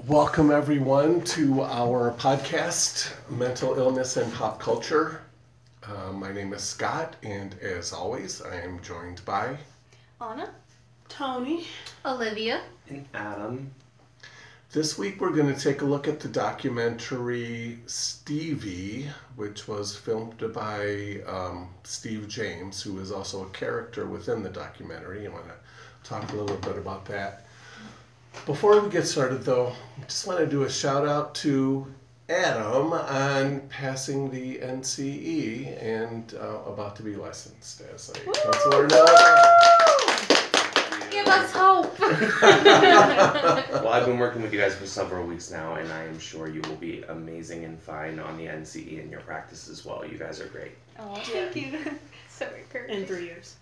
Welcome, everyone, to our podcast, Mental Illness and Pop Culture. My name is Scott, and as always, I am joined by Anna, Tony, Olivia, and Adam. This week we're going to take a look at the documentary Stevie, which was filmed by Steve James, who is also a character within the documentary. I want to talk a little bit about that. Before we get started, though, I just want to do a shout out to Adam on passing the NCE and about to be licensed as a counselor now. give us hope. Well, I've been working with you guys for several weeks now, and I am sure you will be amazing and fine on the NCE in your practice as well. You guys are great. oh, thank you. So encouraging. in 3 years.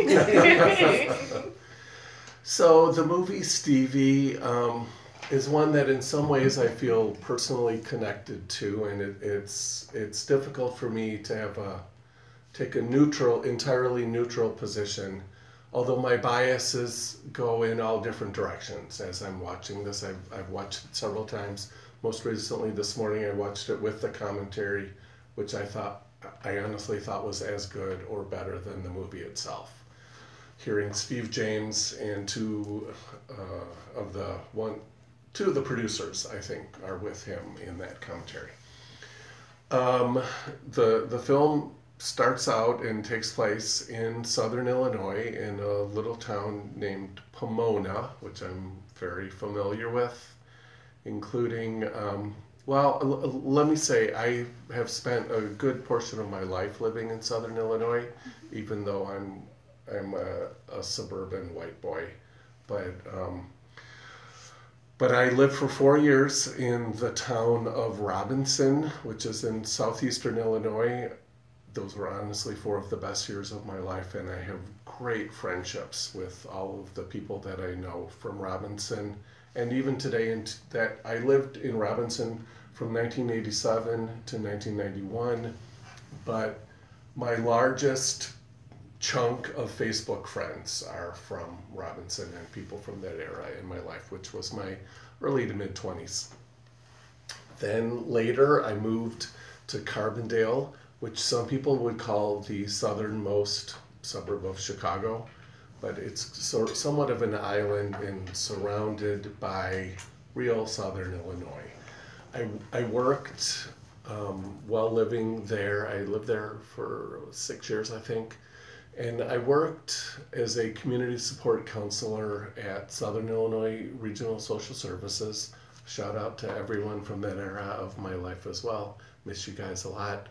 So the movie Stevie is one that in some ways I feel personally connected to, and it's difficult for me to take a entirely neutral position. Although my biases go in all different directions as I'm watching this. I've watched it several times. Most recently this morning I watched it with the commentary, which I honestly thought was as good or better than the movie itself. Hearing Steve James and two of the producers, I think, are with him in that commentary. The film starts out and takes place in southern Illinois in a little town named Pomona, which I'm very familiar with, including, let me say I have spent a good portion of my life living in southern Illinois, even though I'm a suburban white boy. But I lived for 4 years in the town of Robinson, which is in southeastern Illinois. Those were honestly 4 of the best years of my life, and I have great friendships with all of the people that I know from Robinson. And even today, that I lived in Robinson from 1987 to 1991, but my largest chunk of Facebook friends are from Robinson and people from that era in my life, which was my early to mid-20s. Then later I moved to Carbondale, which some people would call the southernmost suburb of Chicago, but it's somewhat of an island and surrounded by real southern Illinois. I worked while living there. I lived there for 6 years, I think. And I worked as a community support counselor at Southern Illinois Regional Social Services. Shout out to everyone from that era of my life as well. Miss you guys a lot.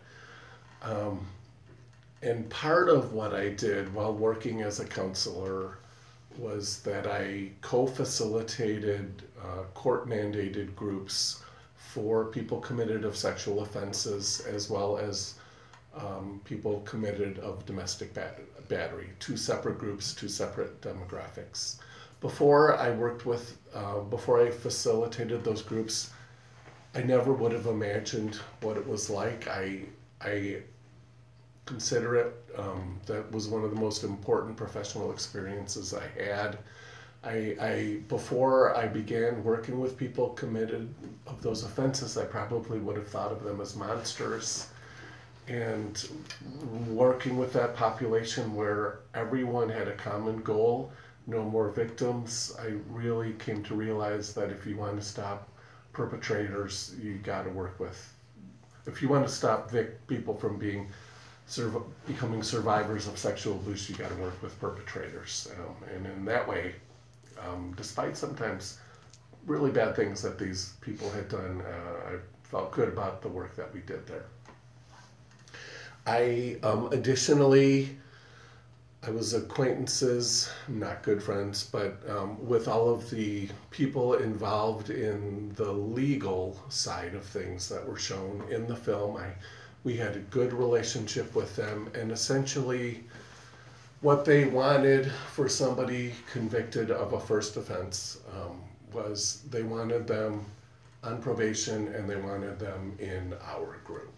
And part of what I did while working as a counselor was that I co-facilitated court-mandated groups for people committed of sexual offenses as well as people committed of domestic battery. 2 separate groups, 2 separate demographics. Before I facilitated those groups, I never would have imagined what it was like. I consider it, that was one of the most important professional experiences I had. Before I began working with people committed of those offenses, I probably would have thought of them as monsters. And working with that population where everyone had a common goal, no more victims, I really came to realize that if you want to stop perpetrators, you got to work with. If you want to stop people from becoming survivors of sexual abuse, you got to work with perpetrators. And in that way, despite sometimes really bad things that these people had done, I felt good about the work that we did there. Additionally, I was acquaintances, not good friends, but with all of the people involved in the legal side of things that were shown in the film. We had a good relationship with them, and essentially what they wanted for somebody convicted of a first offense was they wanted them on probation and they wanted them in our group.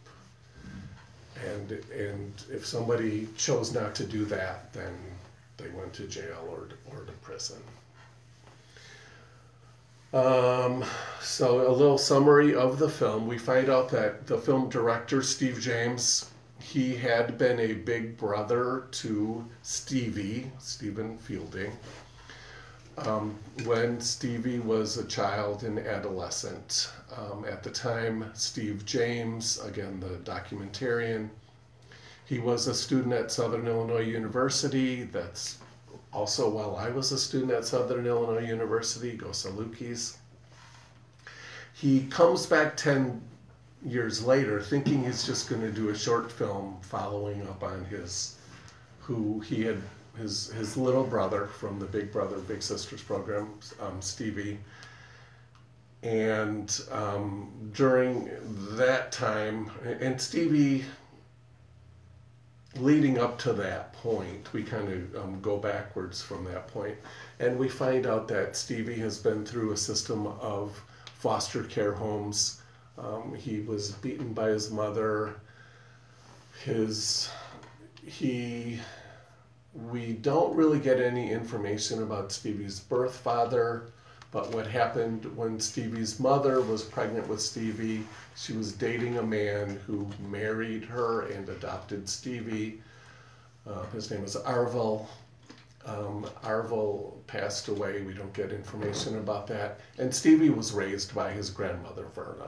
And if somebody chose not to do that, then they went to jail or to prison. So a little summary of the film. We find out that the film director, Steve James, he had been a big brother to Stephen Fielding, when Stevie was a child and adolescent. At the time, Steve James, again the documentarian, he was a student at Southern Illinois University. That's also while I was a student at Southern Illinois University, go Salukis. He comes back 10 years later thinking he's just going to do a short film following up on his little brother from the Big Brother Big Sisters program, Stevie. And during that time, and Stevie, leading up to that point, we kind of go backwards from that point, and we find out that Stevie has been through a system of foster care homes. He was beaten by his mother. We don't really get any information about Stevie's birth father, but what happened when Stevie's mother was pregnant with Stevie, she was dating a man who married her and adopted Stevie. His name was Arvel. Arvel passed away. We don't get information about that. And Stevie was raised by his grandmother, Verna.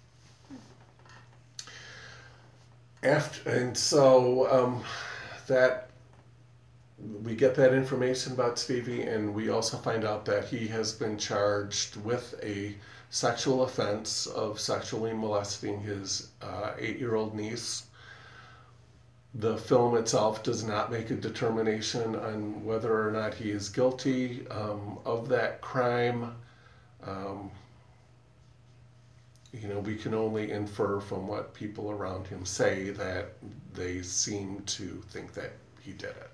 That we get that information about Stevie, and we also find out that he has been charged with a sexual offense of sexually molesting his 8-year-old niece. The film itself does not make a determination on whether or not he is guilty of that crime. We can only infer from what people around him say that they seem to think that he did it.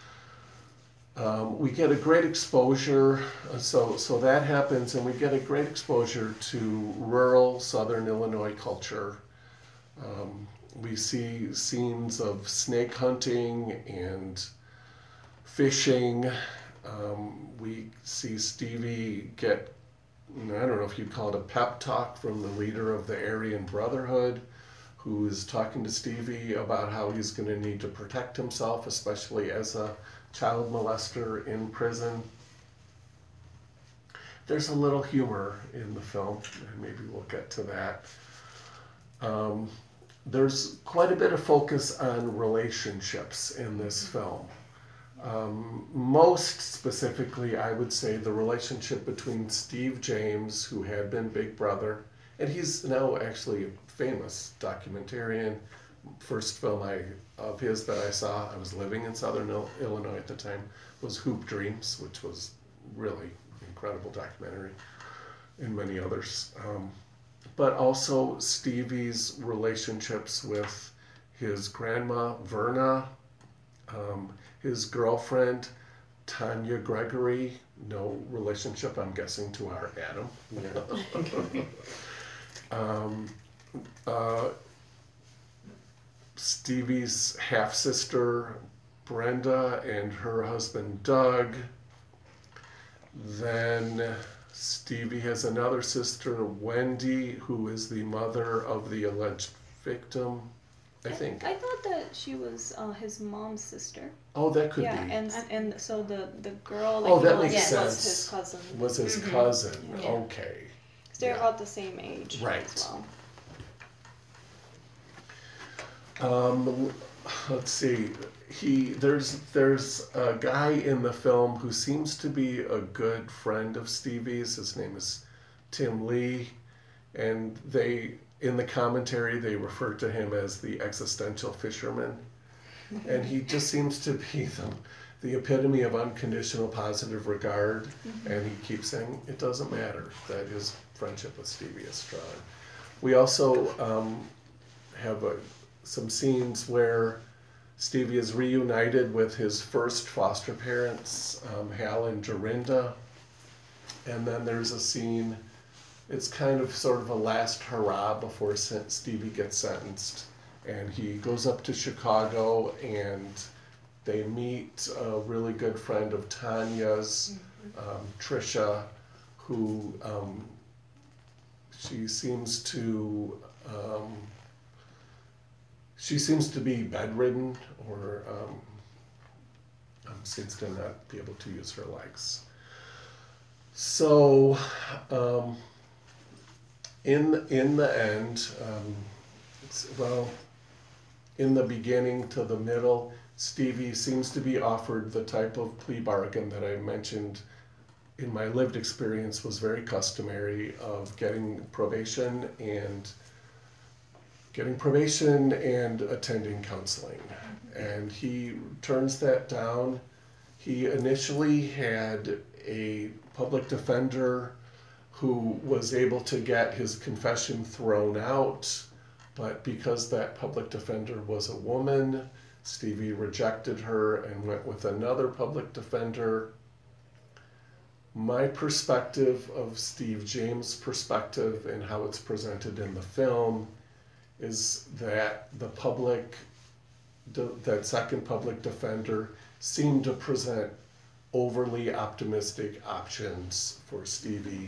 We get a great exposure, so that happens, and we get a great exposure to rural Southern Illinois culture. We see scenes of snake hunting and fishing. We see Stevie get, I don't know if you'd call it a pep talk from the leader of the Aryan Brotherhood, who is talking to Stevie about how he's going to need to protect himself, especially as a child molester in prison. There's a little humor in the film, and maybe we'll get to that. There's quite a bit of focus on relationships in this film. Most specifically, I would say the relationship between Steve James, who had been Big Brother, and he's now actually a famous documentarian. First film of his that I saw, I was living in Southern Illinois at the time, was Hoop Dreams, which was really incredible documentary, and many others. But also Stevie's relationships with his grandma, Verna, his girlfriend, Tanya Gregory, no relationship, I'm guessing, to our Adam. Stevie's half-sister, Brenda, and her husband, Doug. Then Stevie has another sister, Wendy, who is the mother of the alleged victim, I think. I thought that she was his mom's sister. Oh, that could be. And so the girl that makes sense. was his cousin. Was his cousin. Yeah. Okay. Because they're about the same age Right. as well. Let's see. There's a guy in the film who seems to be a good friend of Stevie's. His name is Tim Lee, and in the commentary they refer to him as the existential fisherman, and he just seems to be the epitome of unconditional positive regard. And he keeps saying it doesn't matter that his friendship with Stevie is strong. We also have some scenes where Stevie is reunited with his first foster parents, Hal and Dorinda. And then there's a scene, it's kind of sort of a last hurrah before Stevie gets sentenced. And he goes up to Chicago and they meet a really good friend of Tanya's, Trisha, who she seems to be bedridden, or seems to not be able to use her legs. So, in the end, in the beginning to the middle, Stevie seems to be offered the type of plea bargain that I mentioned in my lived experience was very customary, of getting probation and attending counseling. And he turns that down. He initially had a public defender who was able to get his confession thrown out, but because that public defender was a woman, Stevie rejected her and went with another public defender. My perspective of Steve James' perspective and how it's presented in the film is that that second public defender seemed to present overly optimistic options for Stevie.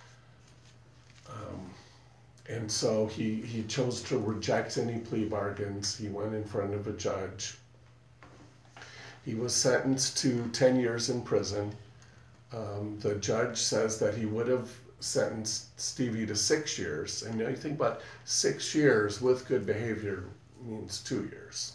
And so he chose to reject any plea bargains. He went in front of a judge. He was sentenced to 10 years in prison. The judge says that he would have sentenced Stevie to 6 years. And you think about 6 years with good behavior means 2 years.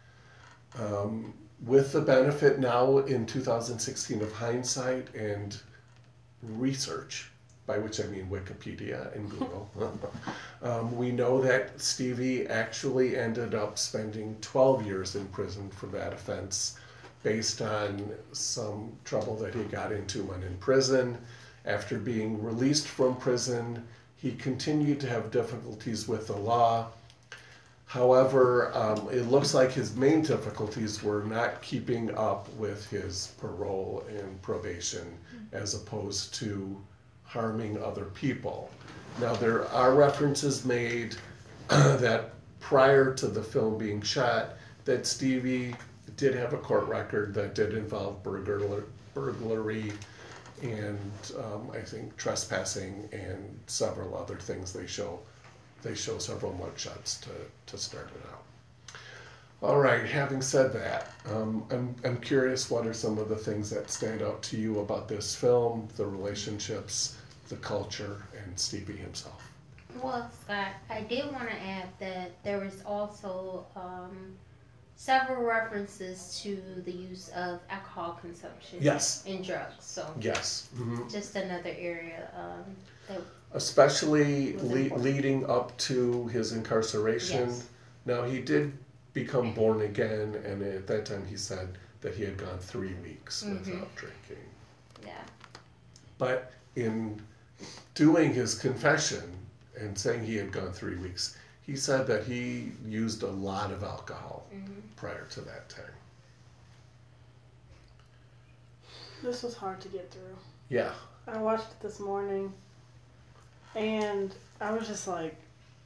With the benefit now in 2016 of hindsight and research, by which I mean Wikipedia and Google, we know that Stevie actually ended up spending 12 years in prison for that offense, based on some trouble that he got into when in prison. After being released from prison, he continued to have difficulties with the law. However, it looks like his main difficulties were not keeping up with his parole and probation, as opposed to harming other people. Now, there are references made that prior to the film being shot, that Stevie did have a court record that did involve burglary and I think trespassing and several other things. They show several mugshots to start it out. All right, having said that, I'm curious, what are some of the things that stand out to you about this film, the relationships, the culture, and Stevie himself? Well, Scott, I did want to add that there was also several references to the use of alcohol consumption, Yes, and drugs. So yes. Mm-hmm. just another area that Especially was important. leading up to his incarceration. Yes. Now, he did become born again, and at that time he said that he had gone 3 weeks without drinking. Yeah. But in doing his confession and saying he had gone 3 weeks, he said that he used a lot of alcohol prior to that time. This was hard to get through. Yeah. I watched it this morning, and I was just like,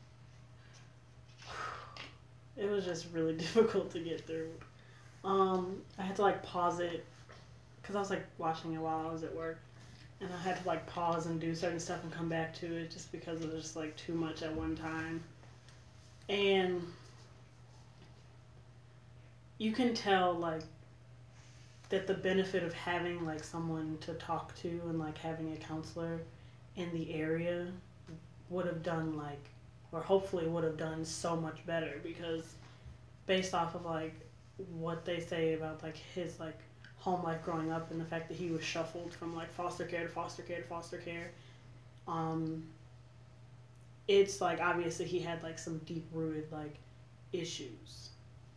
it was just really difficult to get through. I had to like pause it, because I was like watching it while I was at work, and I had to like pause and do certain stuff and come back to it just because it was just like too much at one time. And you can tell like that the benefit of having like someone to talk to and like having a counselor in the area would have done like, or hopefully would have done so much better, because based off of like what they say about like his like home life growing up and the fact that he was shuffled from like foster care to foster care to foster care, it's like obviously he had like some deep rooted like issues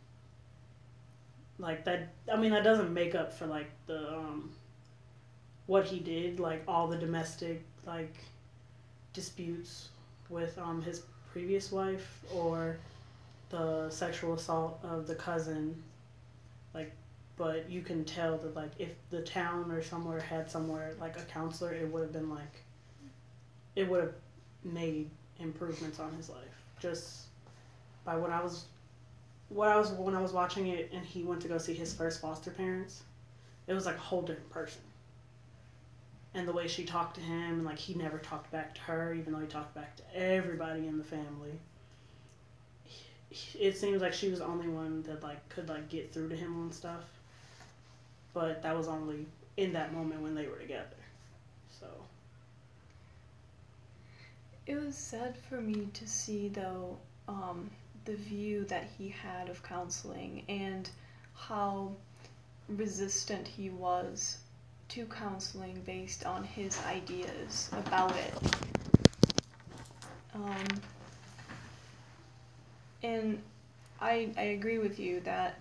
like that. I mean, that doesn't make up for like the what he did, like all the domestic like disputes with his previous wife, or the sexual assault of the cousin, like, but you can tell that like if the town or somewhere had somewhere like a counselor, it would have been like, it would have made improvements on his life just by when I was watching it, and he went to go see his first foster parents. It was like a whole different person. and the way she talked to him, and like he never talked back to her, even though he talked back to everybody in the family. It seems like she was the only one that like could like get through to him on stuff, but that was only in that moment when they were together. So It was sad for me to see, though, the view that he had of counseling and how resistant he was to counseling based on his ideas about it. And I agree with you that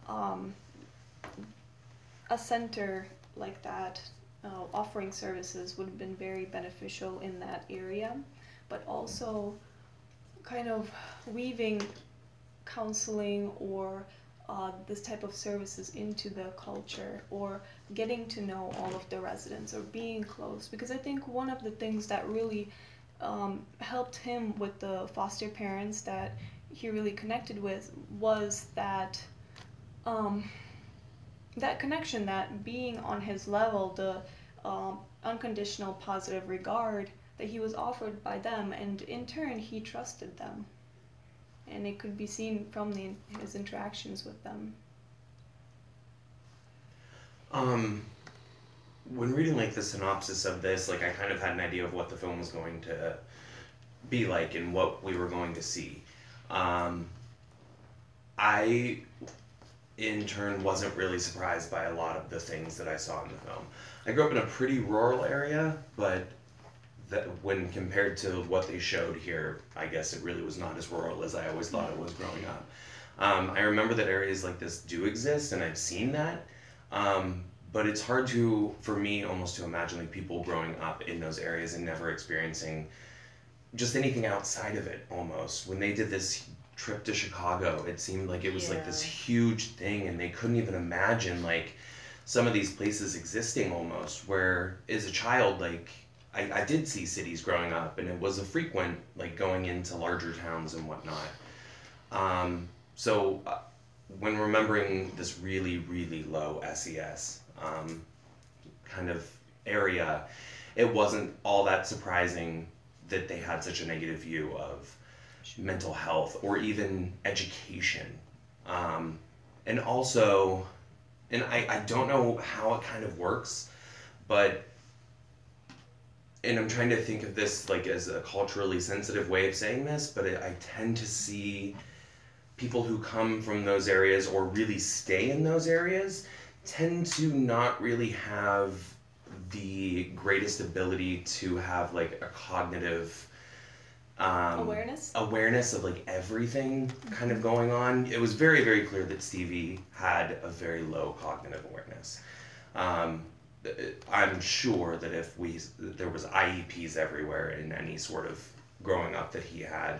a center like that offering services would have been very beneficial in that area, but also kind of weaving counseling or this type of services into the culture, or getting to know all of the residents, or being close. Because I think one of the things that really helped him with the foster parents that he really connected with was that that connection, that being on his level, the unconditional positive regard that he was offered by them, and in turn he trusted them, and it could be seen from his interactions with them. When reading like the synopsis of this, like I kind of had an idea of what the film was going to be like and what we were going to see. I in turn wasn't really surprised by a lot of the things that I saw in the film. I grew up in a pretty rural area, but that when compared to what they showed here, I guess it really was not as rural as I always thought it was growing up. I remember that areas like this do exist, and I've seen that, but it's hard for me almost to imagine like people growing up in those areas and never experiencing just anything outside of it almost. When they did this trip to Chicago, it seemed like it was like this huge thing, and they couldn't even imagine like some of these places existing almost, where as a child, like I did see cities growing up, and it was a frequent like going into larger towns and whatnot. So when remembering this really, really low SES kind of area, it wasn't all that surprising that they had such a negative view of mental health or even education. And also, and I don't know how it kind of works, but, and I'm trying to think of this like as a culturally sensitive way of saying this, but I tend to see people who come from those areas or really stay in those areas tend to not really have the greatest ability to have like a cognitive awareness of like everything kind of going on. It was very, very clear that Stevie had a very low cognitive awareness. I'm sure that if there was IEPs everywhere in any sort of growing up that he had.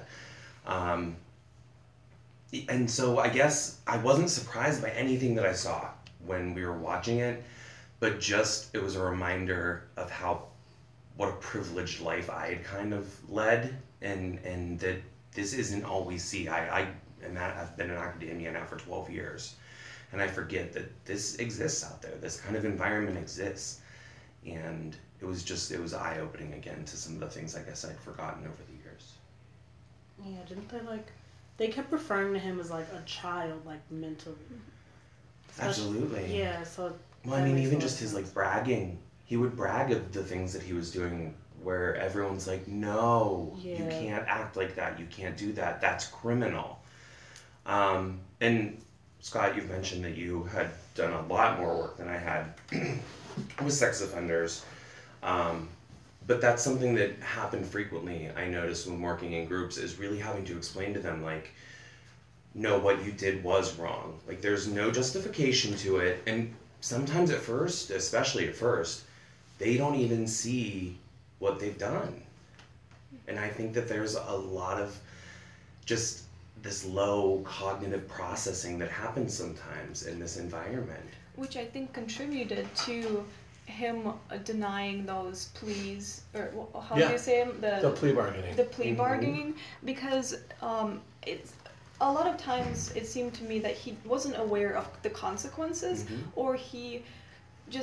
And so I guess I wasn't surprised by anything that I saw when we were watching it, but just it was a reminder of what a privileged life I had kind of led, and that this isn't all we see. I've been in academia now for 12 years, and I forget that this exists out there. This kind of environment exists, and it was eye-opening again to some of the things I guess I'd forgotten over the years. Yeah, didn't they kept referring to him as like a child, like mentally. Absolutely. Yeah, so. Well, I mean, even just his like bragging. He would brag of the things that he was doing where everyone's like, no, you can't act like that. You can't do that. That's criminal. And Scott, you've mentioned that you had done a lot more work than I had with sex offenders. But that's something that happened frequently, I noticed when working in groups, is really having to explain to them, like, no, what you did was wrong. Like, there's no justification to it. And sometimes at first, especially at first, they don't even see what they've done. And I think that there's a lot of just this low cognitive processing that happens sometimes in this environment. Which I think contributed to him denying those pleas, or how do you say them? The plea bargaining. The plea bargaining, because it's a lot of times it seemed to me that he wasn't aware of the consequences, or he just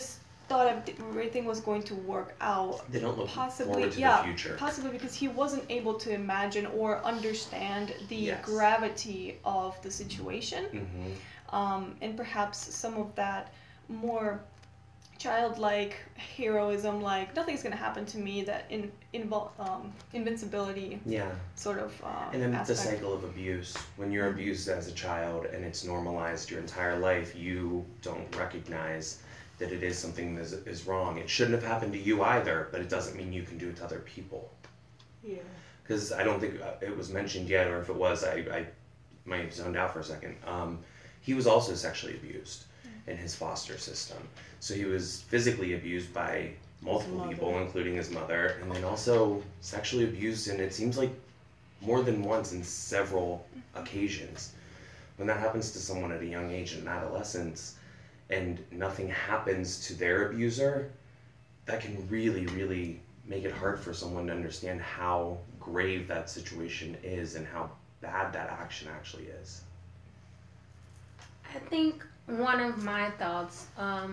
thought everything was going to work out. They don't look Possibly, forward to yeah, the future. possibly because he wasn't able to imagine or understand the Yes. gravity of the situation, and perhaps some of that more childlike heroism, like nothing's gonna happen to me, that invincibility Yeah. sort of And then the aspect. cycle of abuse. When you're abused as a child and it's normalized your entire life, you don't recognize that it is something that is wrong. It shouldn't have happened to you either, but it doesn't mean you can do it to other people. Yeah. Because I don't think it was mentioned yet, or if it was, I might have zoned out for a second. He was also sexually abused in his foster system. So he was physically abused by multiple people, including his mother, and then also sexually abused, and it seems like more than once in several occasions. When that happens to someone at a young age in adolescence and nothing happens to their abuser, that can really, really make it hard for someone to understand how grave that situation is and how bad that action actually is. I think one of my thoughts,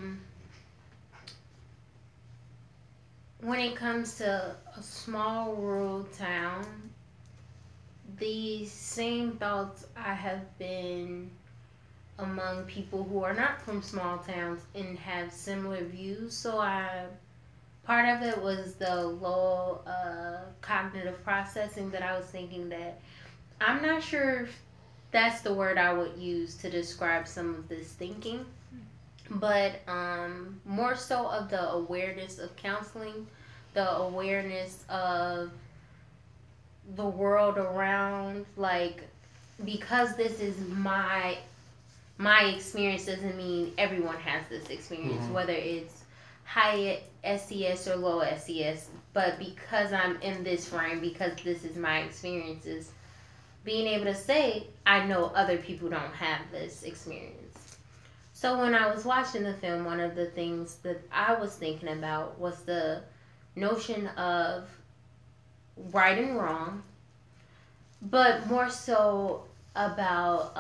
when it comes to a small rural town, the same thoughts I have been among people who are not from small towns and have similar views. So part of it was the low cognitive processing, that I was thinking that I'm not sure if that's the word I would use to describe some of this thinking, but more so of the awareness of counseling, the awareness of the world around, like, because this is my experience doesn't mean everyone has this experience, whether it's high SES or low SES, but because I'm in this frame, because this is my experiences, being able to say, I know other people don't have this experience. So when I was watching the film, one of the things that I was thinking about was the notion of right and wrong, but more so about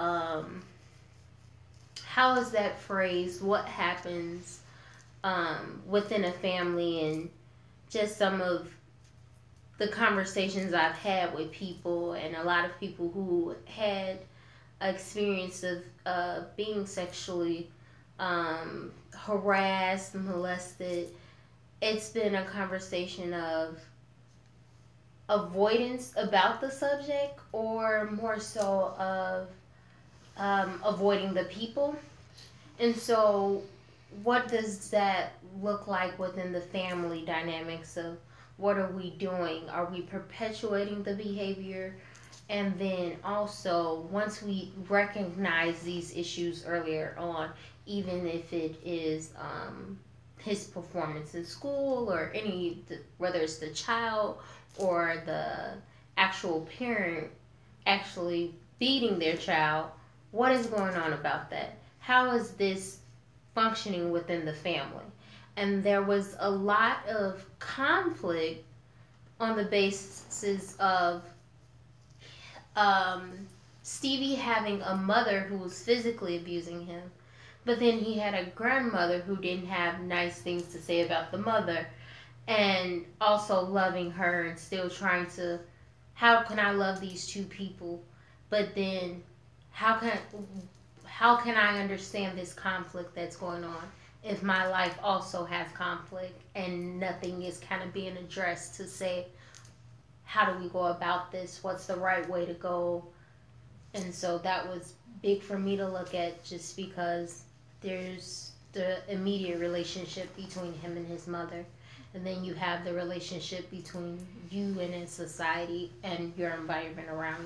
how is that phrased, what happens within a family, and just some of the conversations I've had with people, and a lot of people who had experience of being sexually harassed, molested. It's been a conversation of avoidance about the subject, or more so of avoiding the people. And so, what does that look like within the family dynamics of what are we doing? Are we perpetuating the behavior? And then also, once we recognize these issues earlier on, even if it is his performance in school, or whether it's the child or the actual parent actually beating their child, what is going on about that? How is this functioning within the family? And there was a lot of conflict on the basis of Stevie having a mother who was physically abusing him, but then he had a grandmother who didn't have nice things to say about the mother, and also loving her and still trying to, how can I love these two people, but then how can I understand this conflict that's going on if my life also has conflict and nothing is kind of being addressed to say, how do we go about this? What's the right way to go? And so that was big for me to look at, just because there's the immediate relationship between him and his mother. And then you have the relationship between you and in society and your environment around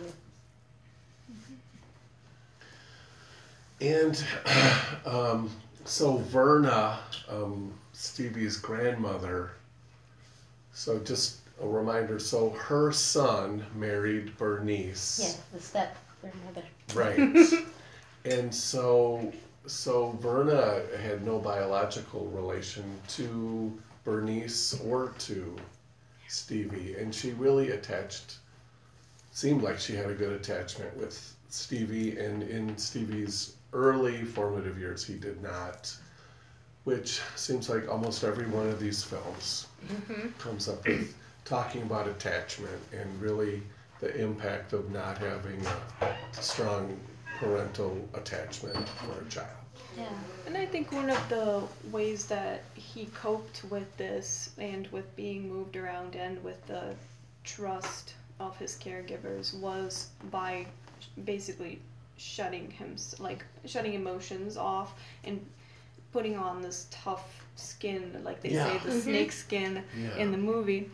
you. And so Verna, Stevie's grandmother, so just a reminder, so her son married Bernice. Yeah, the step grandmother. Right. And so Verna had no biological relation to Bernice or to Stevie, and she really seemed like she had a good attachment with Stevie, and in Stevie's early formative years he did not which seems like almost every one of these films comes up with talking about attachment and really the impact of not having a strong parental attachment for a child. Yeah. And I think one of the ways that he coped with this and with being moved around and with the trust of his caregivers was by basically shutting emotions off and putting on this tough skin, like they say, the snake skin in the movie,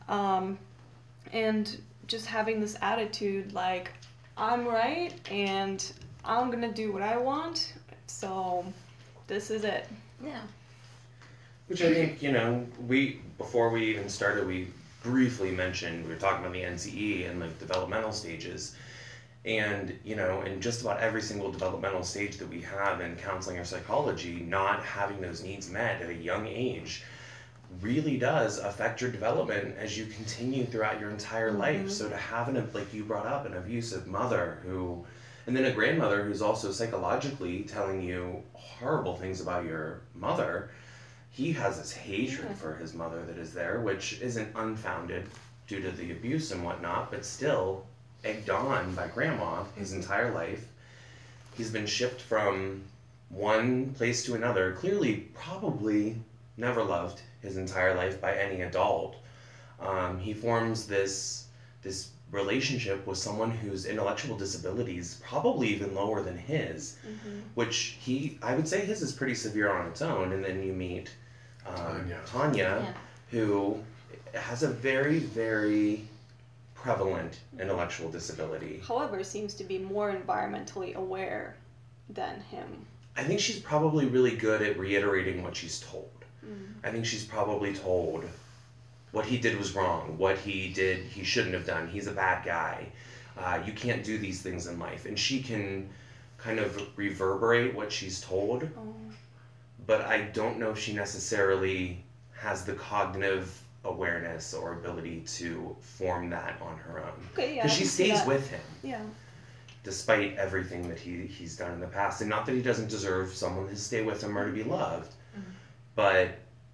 and just having this attitude like, I'm right and I'm gonna do what I want, so this is it. Yeah. Which I think, before we even started, we briefly mentioned, we were talking about the NCE and like developmental stages. And, in just about every single developmental stage that we have in counseling or psychology, not having those needs met at a young age really does affect your development as you continue throughout your entire life. So to have like you brought up, an abusive mother and then a grandmother who's also psychologically telling you horrible things about your mother, he has this hatred for his mother that is there, which isn't unfounded due to the abuse and whatnot, but still egged on by grandma his entire life. He's been shipped from one place to another, clearly probably never loved his entire life by any adult. He forms this relationship with someone whose intellectual disabilities probably even lower than his, which I would say his is pretty severe on its own. And then you meet Tanya, who has a very, very prevalent intellectual disability. However, seems to be more environmentally aware than him. I think she's probably really good at reiterating what she's told. I think she's probably told what he did was wrong, what he did he shouldn't have done, he's a bad guy, you can't do these things in life. And she can kind of reverberate what she's told, but I don't know if she necessarily has the cognitive awareness or ability to form that on her own. Okay, yeah. Because she stays with him. Yeah. Despite everything that he's done in the past. And not that he doesn't deserve someone to stay with him or to be loved. But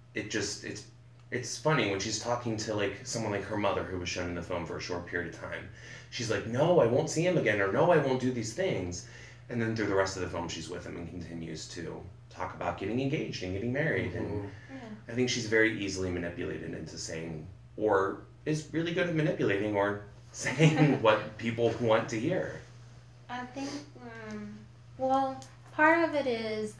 it's funny when she's talking to like someone like her mother who was shown in the film for a short period of time. She's like, no, I won't see him again, or no, I won't do these things. And then through the rest of the film, she's with him and continues to talk about getting engaged and getting married. And I think she's very easily manipulated into saying, or is really good at manipulating or saying what people want to hear. I think, part of it is,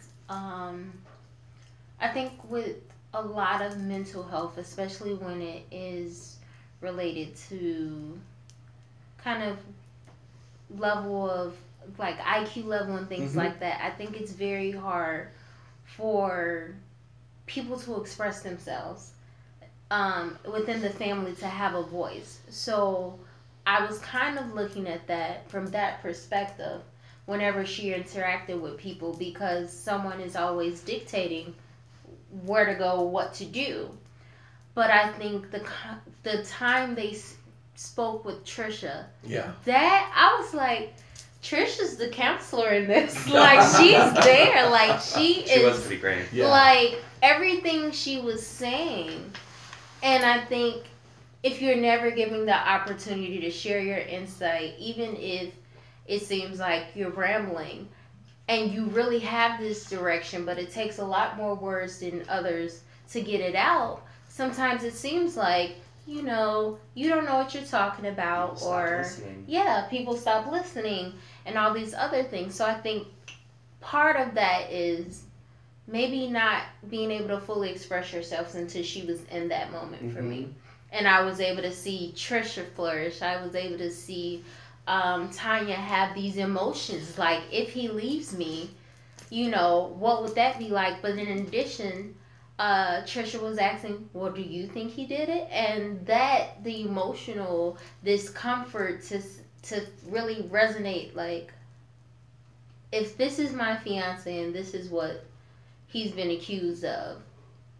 I think with a lot of mental health, especially when it is related to kind of level of like IQ level and things like that, I think it's very hard for people to express themselves within the family, to have a voice. So I was kind of looking at that from that perspective whenever she interacted with people, because someone is always dictating where to go, what to do. But I think the time they spoke with Trisha, that I was like, Trisha's the counselor in this. Like, she's there. Like, she was pretty great. Yeah. Like, everything she was saying. And I think if you're never given the opportunity to share your insight, even if it seems like you're rambling, and you really have this direction, but it takes a lot more words than others to get it out, sometimes it seems like, you don't know what you're talking about, people stop listening and all these other things. So I think part of that is maybe not being able to fully express yourself until she was in that moment for me. And I was able to see Trisha flourish. I was able to see Tanya have these emotions. Like, if he leaves me, what would that be like? But in addition, Trisha was asking, well, do you think he did it? And that, the emotional discomfort to really resonate, like, if this is my fiance and this is what he's been accused of,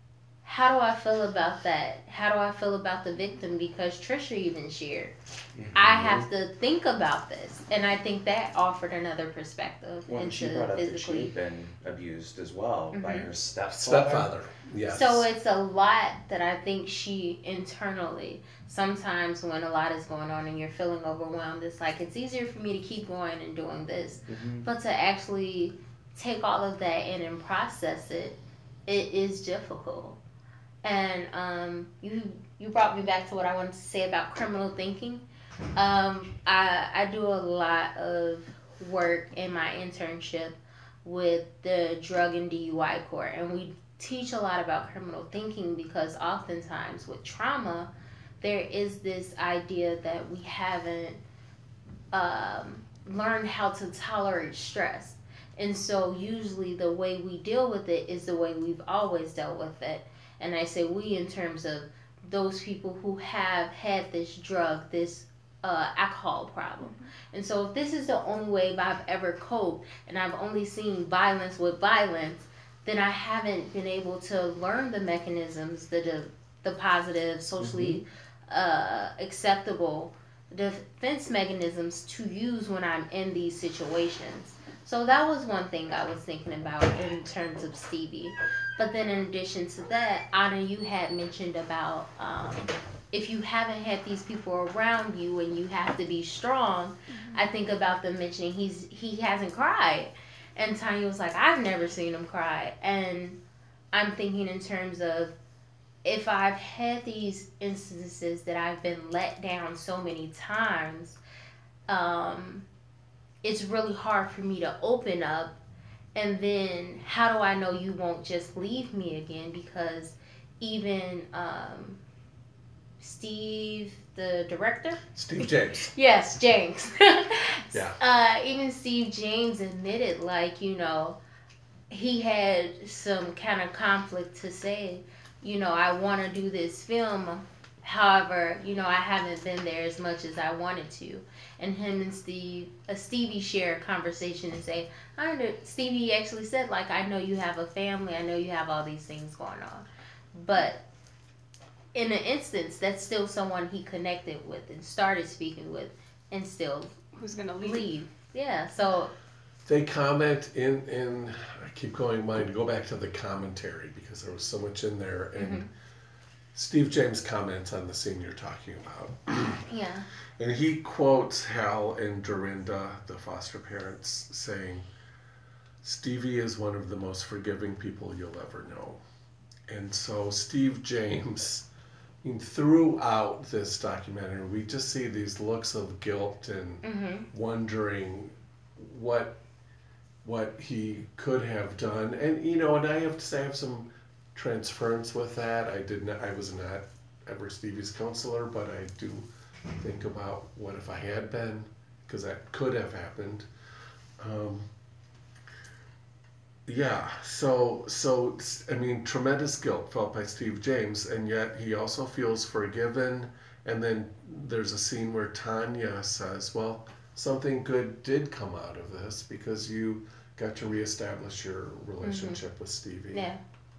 how do I feel about that? How do I feel about the victim? Because Trisha even shared, I have to think about this, and I think that offered another perspective Well, into she brought up that she physically. had been abused as well by Mhm. her stepfather. Stepfather, yes. So it's a lot that I think she internally, sometimes when a lot is going on and you're feeling overwhelmed, it's like it's easier for me to keep going and doing this. Mhm. But to actually take all of that in and process it, it is difficult. And you brought me back to what I wanted to say about criminal thinking. I do a lot of work in my internship with the drug and DUI court, and we teach a lot about criminal thinking because oftentimes with trauma, there is this idea that we haven't learned how to tolerate stress. And so usually the way we deal with it is the way we've always dealt with it. And I say we in terms of those people who have had this drug, this alcohol problem. And so if this is the only way I've ever coped and I've only seen violence with violence, then I haven't been able to learn the mechanisms, the positive, socially acceptable defense mechanisms to use when I'm in these situations. So that was one thing I was thinking about in terms of Stevie. But then in addition to that, Anna, you had mentioned about if you haven't had these people around you and you have to be strong. I think about them mentioning he hasn't cried. And Tanya was like, I've never seen him cry. And I'm thinking in terms of if I've had these instances that I've been let down so many times, it's really hard for me to open up. And then how do I know you won't just leave me again? Because even Steve, the director? Steve James. Yes, James. Yeah. Even Steve James admitted, like, he had some kind of conflict to say, I want to do this film. However, I haven't been there as much as I wanted to. And him and Stevie share a conversation and say, Stevie actually said, like, I know you have a family. I know you have all these things going on. But in an instance, that's still someone he connected with and started speaking with and still Who's going to leave? Yeah, so They comment in I keep going mine to go back to the commentary because there was so much in there, and Steve James comments on the scene you're talking about. yeah. And he quotes Hal and Dorinda, the foster parents, saying, Stevie is one of the most forgiving people you'll ever know. And so Steve James, throughout this documentary, we just see these looks of guilt and wondering what he could have done. And and I have to say I have some transference with that. I was not ever Stevie's counselor, but I do think about what if I had been, because that could have happened. So tremendous guilt felt by Steve James, and yet he also feels forgiven. And then there's a scene where Tanya says, well, something good did come out of this because you got to reestablish your relationship with Stevie. Yeah.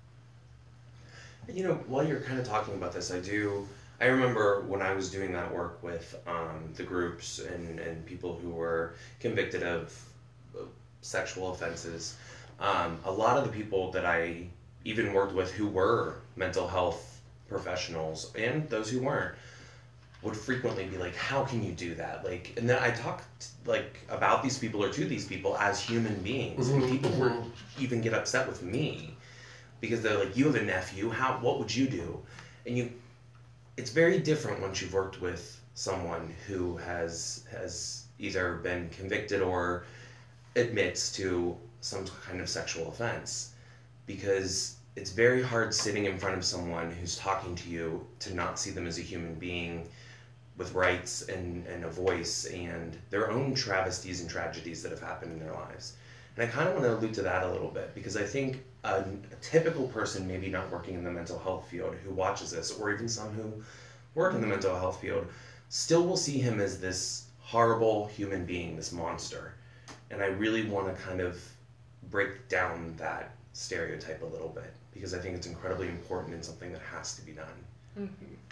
While you're kind of talking about this, I remember when I was doing that work with the groups and people who were convicted of sexual offenses, a lot of the people that I even worked with who were mental health professionals and those who weren't would frequently be like, how can you do that? Like, and then I talked about these people or to these people as human beings. And people would even get upset with me because they're like, you have a nephew, what would you do? And it's very different once you've worked with someone who has either been convicted or admits to some kind of sexual offense, because it's very hard sitting in front of someone who's talking to you to not see them as a human being with rights and a voice and their own travesties and tragedies that have happened in their lives. And I kind of want to allude to that a little bit, because I think a typical person maybe not working in the mental health field who watches this, or even some who work in the mental health field, still will see him as this horrible human being, this monster. And I really want to kind of break down that stereotype a little bit. because I think it's incredibly important and something that has to be done.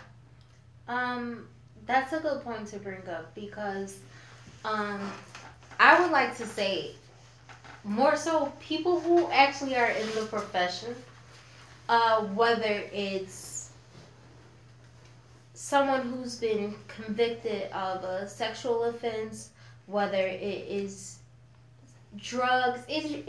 That's a good point to bring up because I would like to say more so people who actually are in the profession, whether it's someone who's been convicted of a sexual offense, whether it is drugs,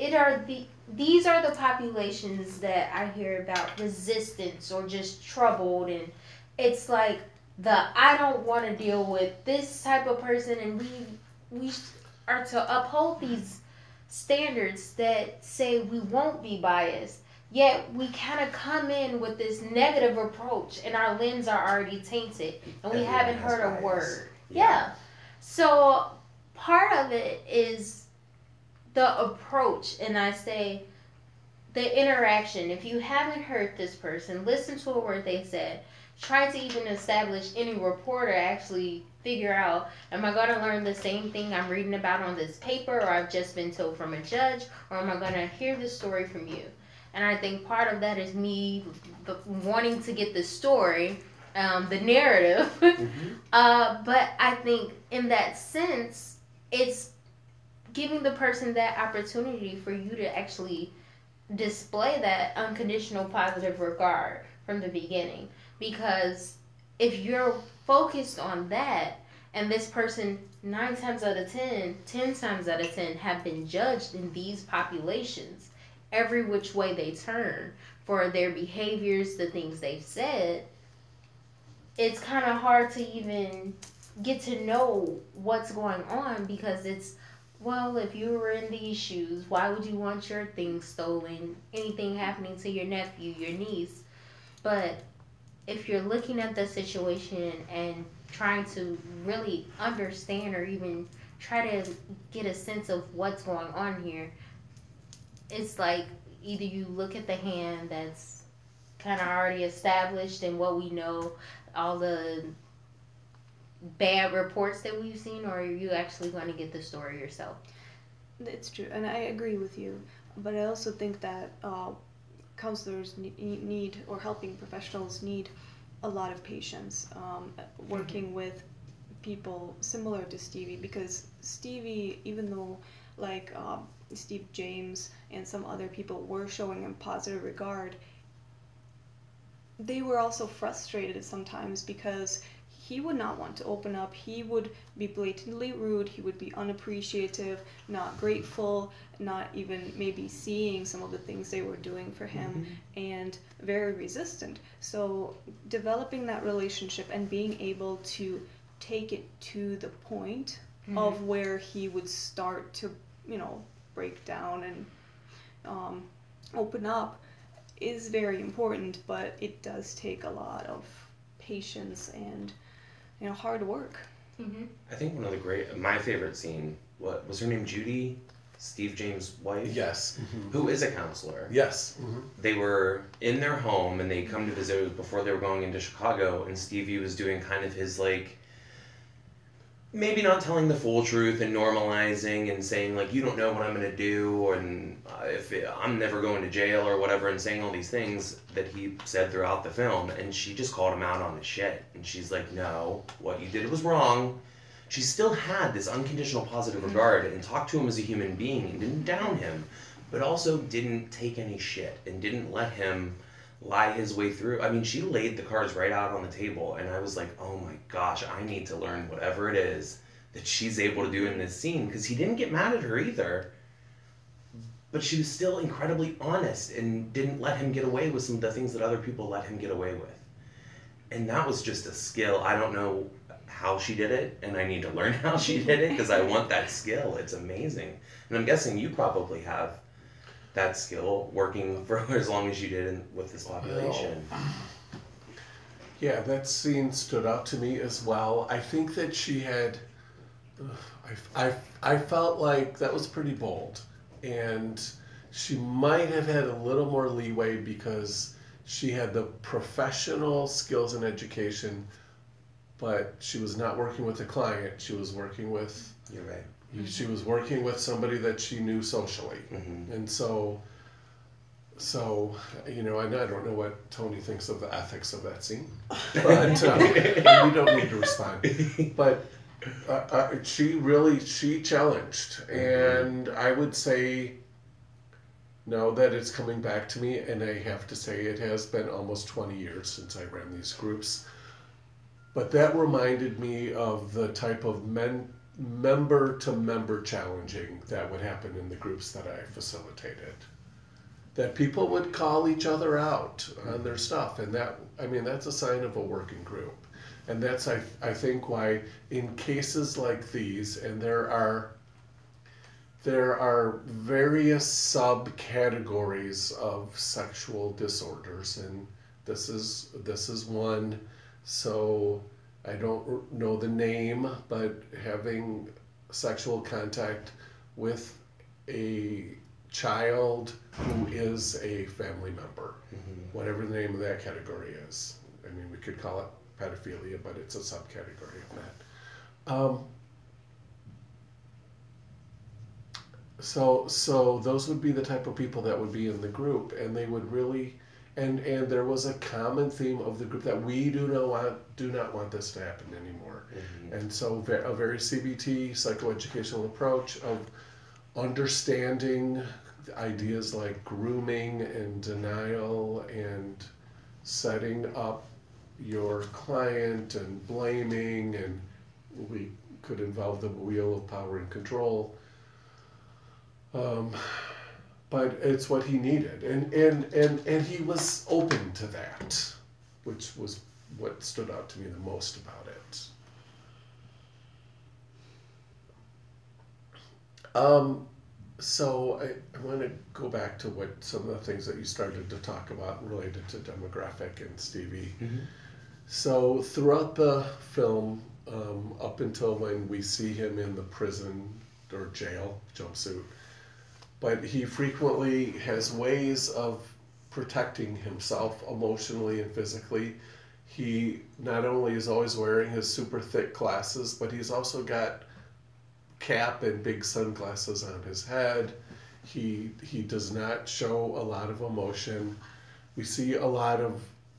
these are the populations that I hear about resistance or just troubled, and it's like I don't want to deal with this type of person, and we are to uphold these standards that say we won't be biased. Yet we kind of come in with this negative approach, and our limbs are already tainted, and we Everyone haven't has heard a bias. word. Yeah. Yeah. So part of it is the approach, and I say the interaction. If you haven't heard this person, listen to a word they said. Try to even establish any reporter actually figure out, am I going to learn the same thing I'm reading about on this paper, or I've just been told from a judge, or am I going to hear this story from you? And I think part of that is me wanting to get the story, the narrative. But I think in that sense, it's giving the person that opportunity for you to actually display that unconditional positive regard from the beginning. Because if you're focused on that, and this person 9 times out of 10, 10 times out of 10 have been judged in these populations, every which way they turn for their behaviors, the things they've said, it's kind of hard to even get to know what's going on, because it's, well, if you were in these shoes, why would you want your things stolen? Anything happening to your nephew, your niece? But if you're looking at the situation and trying to really understand or even try to get a sense of what's going on here, it's like either you look at the hand that's kind of already established and what we know, all the bad reports that we've seen, or are you actually going to get the story yourself? It's true, and I agree with you. But I also think that counselors need, or helping professionals need, a lot of patience working with people similar to Stevie, because Stevie, even though like Steve James and some other people were showing him positive regard, they were also frustrated sometimes because he would not want to open up. He would be blatantly rude. He would be unappreciative, not grateful, not even maybe seeing some of the things they were doing for him, and very resistant. So developing that relationship and being able to take it to the point of where he would start to, break down and open up is very important, but it does take a lot of patience and hard work. I think one of my favorite scene, what was her name, Judy, Steve James' wife? Yes. Who is a counselor. Yes. They were in their home and they come to visit. It was before they were going into Chicago, and Stevie was doing kind of his maybe not telling the full truth and normalizing and saying you don't know what I'm going to do, and I'm never going to jail or whatever, and saying all these things that he said throughout the film. And she just called him out on his shit, and she's like, no, what you did was wrong. She still had this unconditional positive regard and talked to him as a human being and didn't down him, but also didn't take any shit and didn't let him lie his way through. I mean, she laid the cards right out on the table, and I was like, oh my gosh, I need to learn whatever it is that she's able to do in this scene, because he didn't get mad at her either, but she was still incredibly honest and didn't let him get away with some of the things that other people let him get away with. And that was just a skill. I don't know how she did it, and I need to learn how she did it, because I want that skill. It's amazing. And I'm guessing you probably have that skill working for as long as you did with this population. Yeah, that scene stood out to me as well. I think that she had, I felt like that was pretty bold, and she might have had a little more leeway because she had the professional skills and education, but she was not working with a client. She was working with, You're right. she was working with somebody that she knew socially. And so So, and I don't know what Tony thinks of the ethics of that scene, but and you don't need to respond. But she challenged, and I would say now that it's coming back to me, and I have to say it has been almost 20 years since I ran these groups. But that reminded me of the type of member to member challenging that would happen in the groups that I facilitated. That people would call each other out on their stuff, and that's a sign of a working group. And that's I think why in cases like these, and there are various subcategories of sexual disorders, and this is one. So I don't know the name, but having sexual contact with a child who is a family member, whatever the name of that category is. I mean, we could call it pedophilia, but it's a subcategory of that. So those would be the type of people that would be in the group, and they would really, and there was a common theme of the group that we do not want this to happen anymore. And so a very CBT psychoeducational approach of understanding ideas like grooming and denial and setting up your client and blaming, and we could involve the wheel of power and control. But it's what he needed, and he was open to that, which was what stood out to me the most about it. So I want to go back to what some of the things that you started to talk about related to demographic and Stevie. So throughout the film, up until when we see him in the prison or jail jumpsuit, but he frequently has ways of protecting himself emotionally and physically. He not only is always wearing his super thick glasses, but he's also got cap and big sunglasses on his head. He does not show a lot of emotion. We see a lot of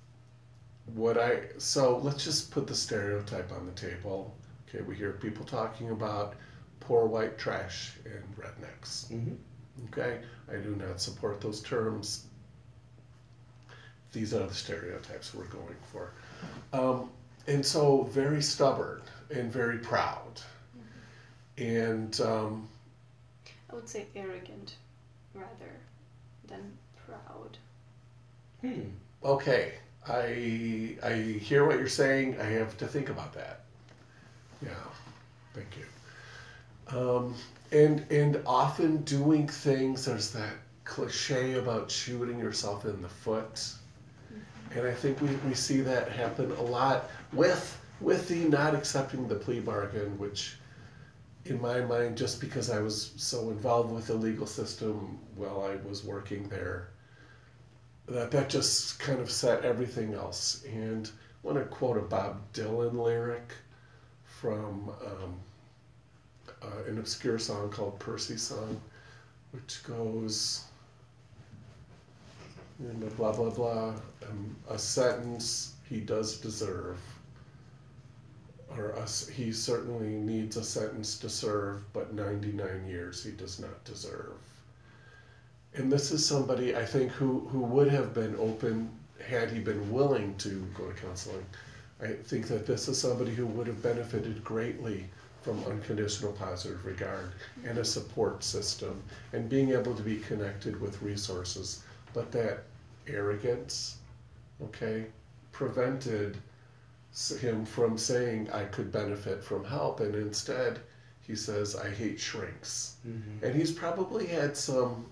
so let's just put the stereotype on the table. Okay, we hear people talking about poor white trash and rednecks. Okay, I do not support those terms. These are the stereotypes we're going for. And so very stubborn and very proud. And I would say arrogant rather than proud. Okay, I hear what you're saying. I have to think about that. Yeah, thank you. And often doing things, there's that cliche about shooting yourself in the foot. And I think we see that happen a lot with the not accepting the plea bargain, which in my mind, just because I was so involved with the legal system while I was working there, that just kind of set everything else. And I want to quote a Bob Dylan lyric from an obscure song called Percy Song, which goes, blah, blah, blah, a sentence he does deserve, or he certainly needs a sentence to serve, but 99 years he does not deserve. And this is somebody, I think, who would have been open had he been willing to go to counseling. I think that this is somebody who would have benefited greatly from unconditional positive regard and a support system and being able to be connected with resources. But that arrogance, prevented him from saying I could benefit from help, and instead he says I hate shrinks. And he's probably had some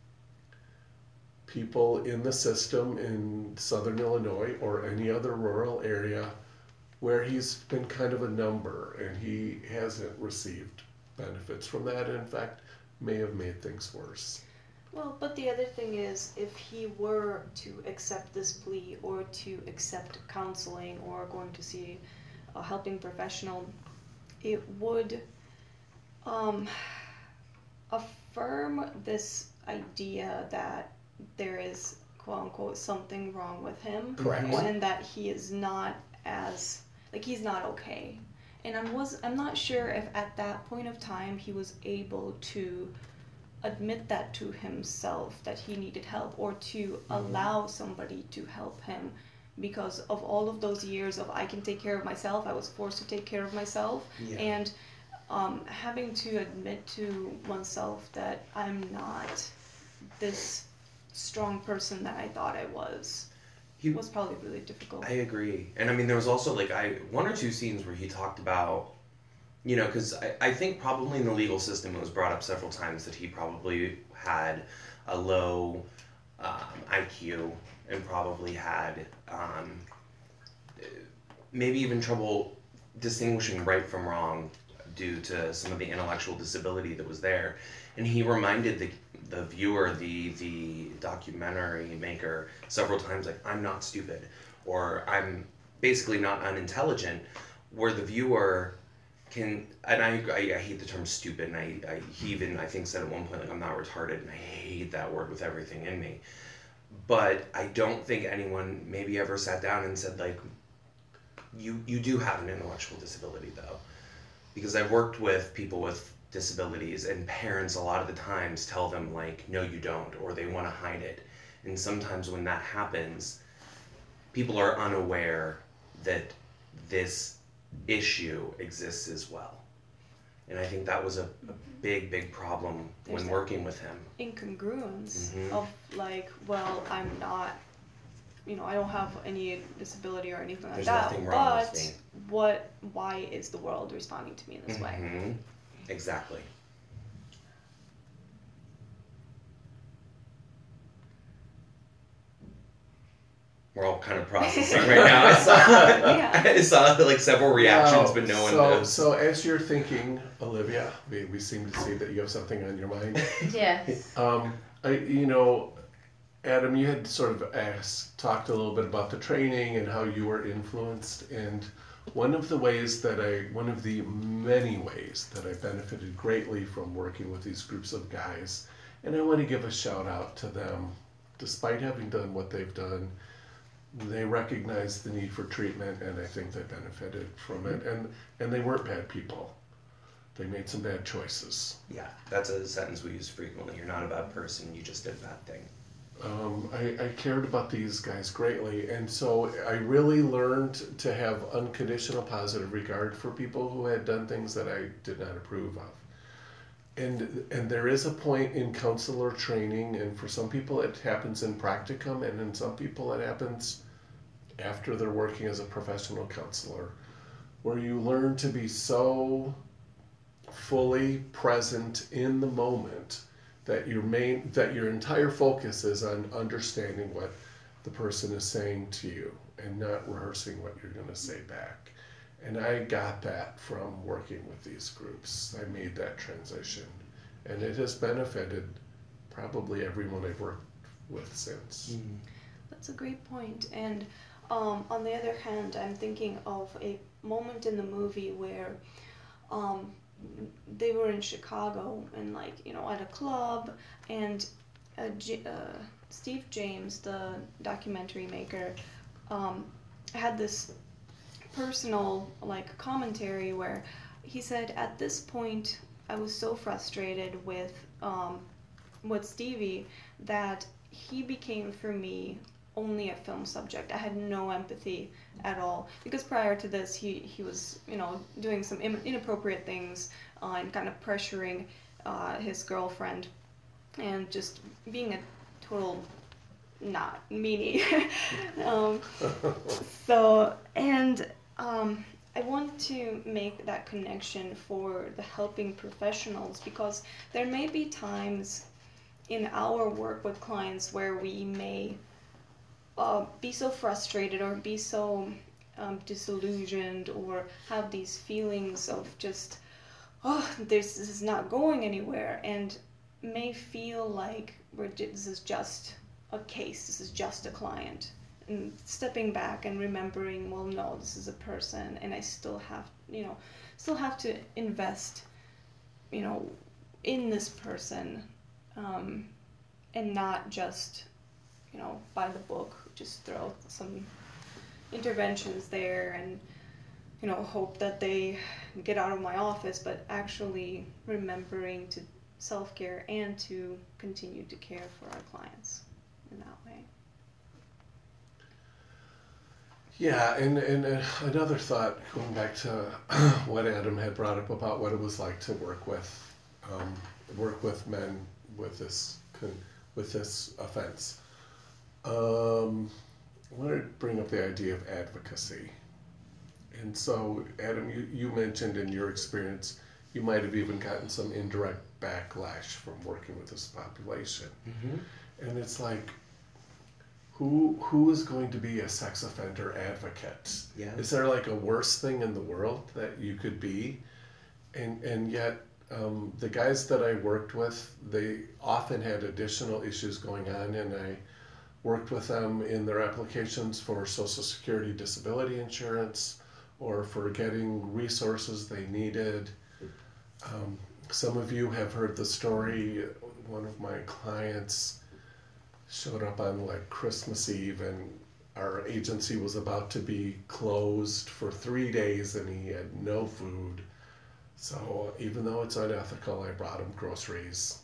people in the system in southern Illinois or any other rural area where he's been kind of a number and he hasn't received benefits from that, and in fact may have made things worse. Well, but the other thing is, if he were to accept this plea or to accept counseling or going to see a helping professional, it would affirm this idea that there is quote unquote something wrong with him, Correct. and that he is not as like he's not okay. And I'm not sure if at that point of time he was able to admit that to himself that he needed help, or to allow somebody to help him, because of all of those years of I can take care of myself, I was forced to take care of myself. Yeah. And having to admit to oneself that I'm not this strong person that I thought I was probably really difficult. I agree. And I mean, there was also like one or two scenes where he talked about, you know, because I think probably in the legal system it was brought up several times that he probably had a low IQ and probably had maybe even trouble distinguishing right from wrong due to some of the intellectual disability that was there. And he reminded the viewer, the documentary maker, several times, like, I'm not stupid, or I'm basically not unintelligent, where the viewer can, and I hate the term stupid, and he even, I think, said at one point, like, I'm not retarded, and I hate that word with everything in me. But I don't think anyone maybe ever sat down and said, like, you do have an intellectual disability, though. Because I've worked with people with disabilities, and parents a lot of the times tell them, like, no you don't, or they want to hide it. And sometimes when that happens, people are unaware that this issue exists as well. And I think that was a big problem when working with him. Incongruence of like, well, I'm not, I don't have any disability or anything like There's that. nothing wrong with me. Why is the world responding to me in this way? Exactly. We're all kind of processing right now. I saw like several reactions, but no one knows. So as you're thinking, Olivia, we seem to see that you have something on your mind. Yes. Adam, you had sort of talked a little bit about the training and how you were influenced, and one of the many ways that I benefited greatly from working with these groups of guys, and I want to give a shout out to them. Despite having done what they've done, they recognized the need for treatment, and I think they benefited from it. And they weren't bad people. They made some bad choices. Yeah, that's a sentence we use frequently. You're not a bad person, you just did a bad thing. I cared about these guys greatly, and so I really learned to have unconditional positive regard for people who had done things that I did not approve of. And there is a point in counselor training, and for some people it happens in practicum, and in some people it happens after they're working as a professional counselor, where you learn to be so fully present in the moment that your entire focus is on understanding what the person is saying to you and not rehearsing what you're going to say back. And I got that from working with these groups. I made that transition, and it has benefited probably everyone I've worked with since. That's a great point. And on the other hand, I'm thinking of a moment in the movie where they were in Chicago and at a club, and Steve James, the documentary maker, had this personal commentary where he said, at this point I was so frustrated with Stevie that he became for me only a film subject. I had no empathy at all, because prior to this he was doing some inappropriate things and kind of pressuring his girlfriend and just being a total not meanie. I want to make that connection for the helping professionals, because there may be times in our work with clients where we may be so frustrated or be so disillusioned or have these feelings of just, this is not going anywhere, and may feel like this is just a case, this is just a client. And stepping back and remembering, well, no, this is a person, and I still have to invest, in this person, and not just, by the book, just throw some interventions there and, hope that they get out of my office, but actually remembering to self-care and to continue to care for our clients in that way. Yeah, and another thought, going back to what Adam had brought up about what it was like to work with men with this offense. I wanted to bring up the idea of advocacy. And so, Adam, you mentioned in your experience, you might have even gotten some indirect backlash from working with this population. Mm-hmm. And it's like, who is going to be a sex offender advocate? Yeah. Is there like a worse thing in the world that you could be? And yet, the guys that I worked with, they often had additional issues going on, and I worked with them in their applications for Social Security disability insurance or for getting resources they needed. Some of you have heard the story. One of my clients showed up on like Christmas Eve, and our agency was about to be closed for 3 days and he had no food. So even though it's unethical, I brought him groceries.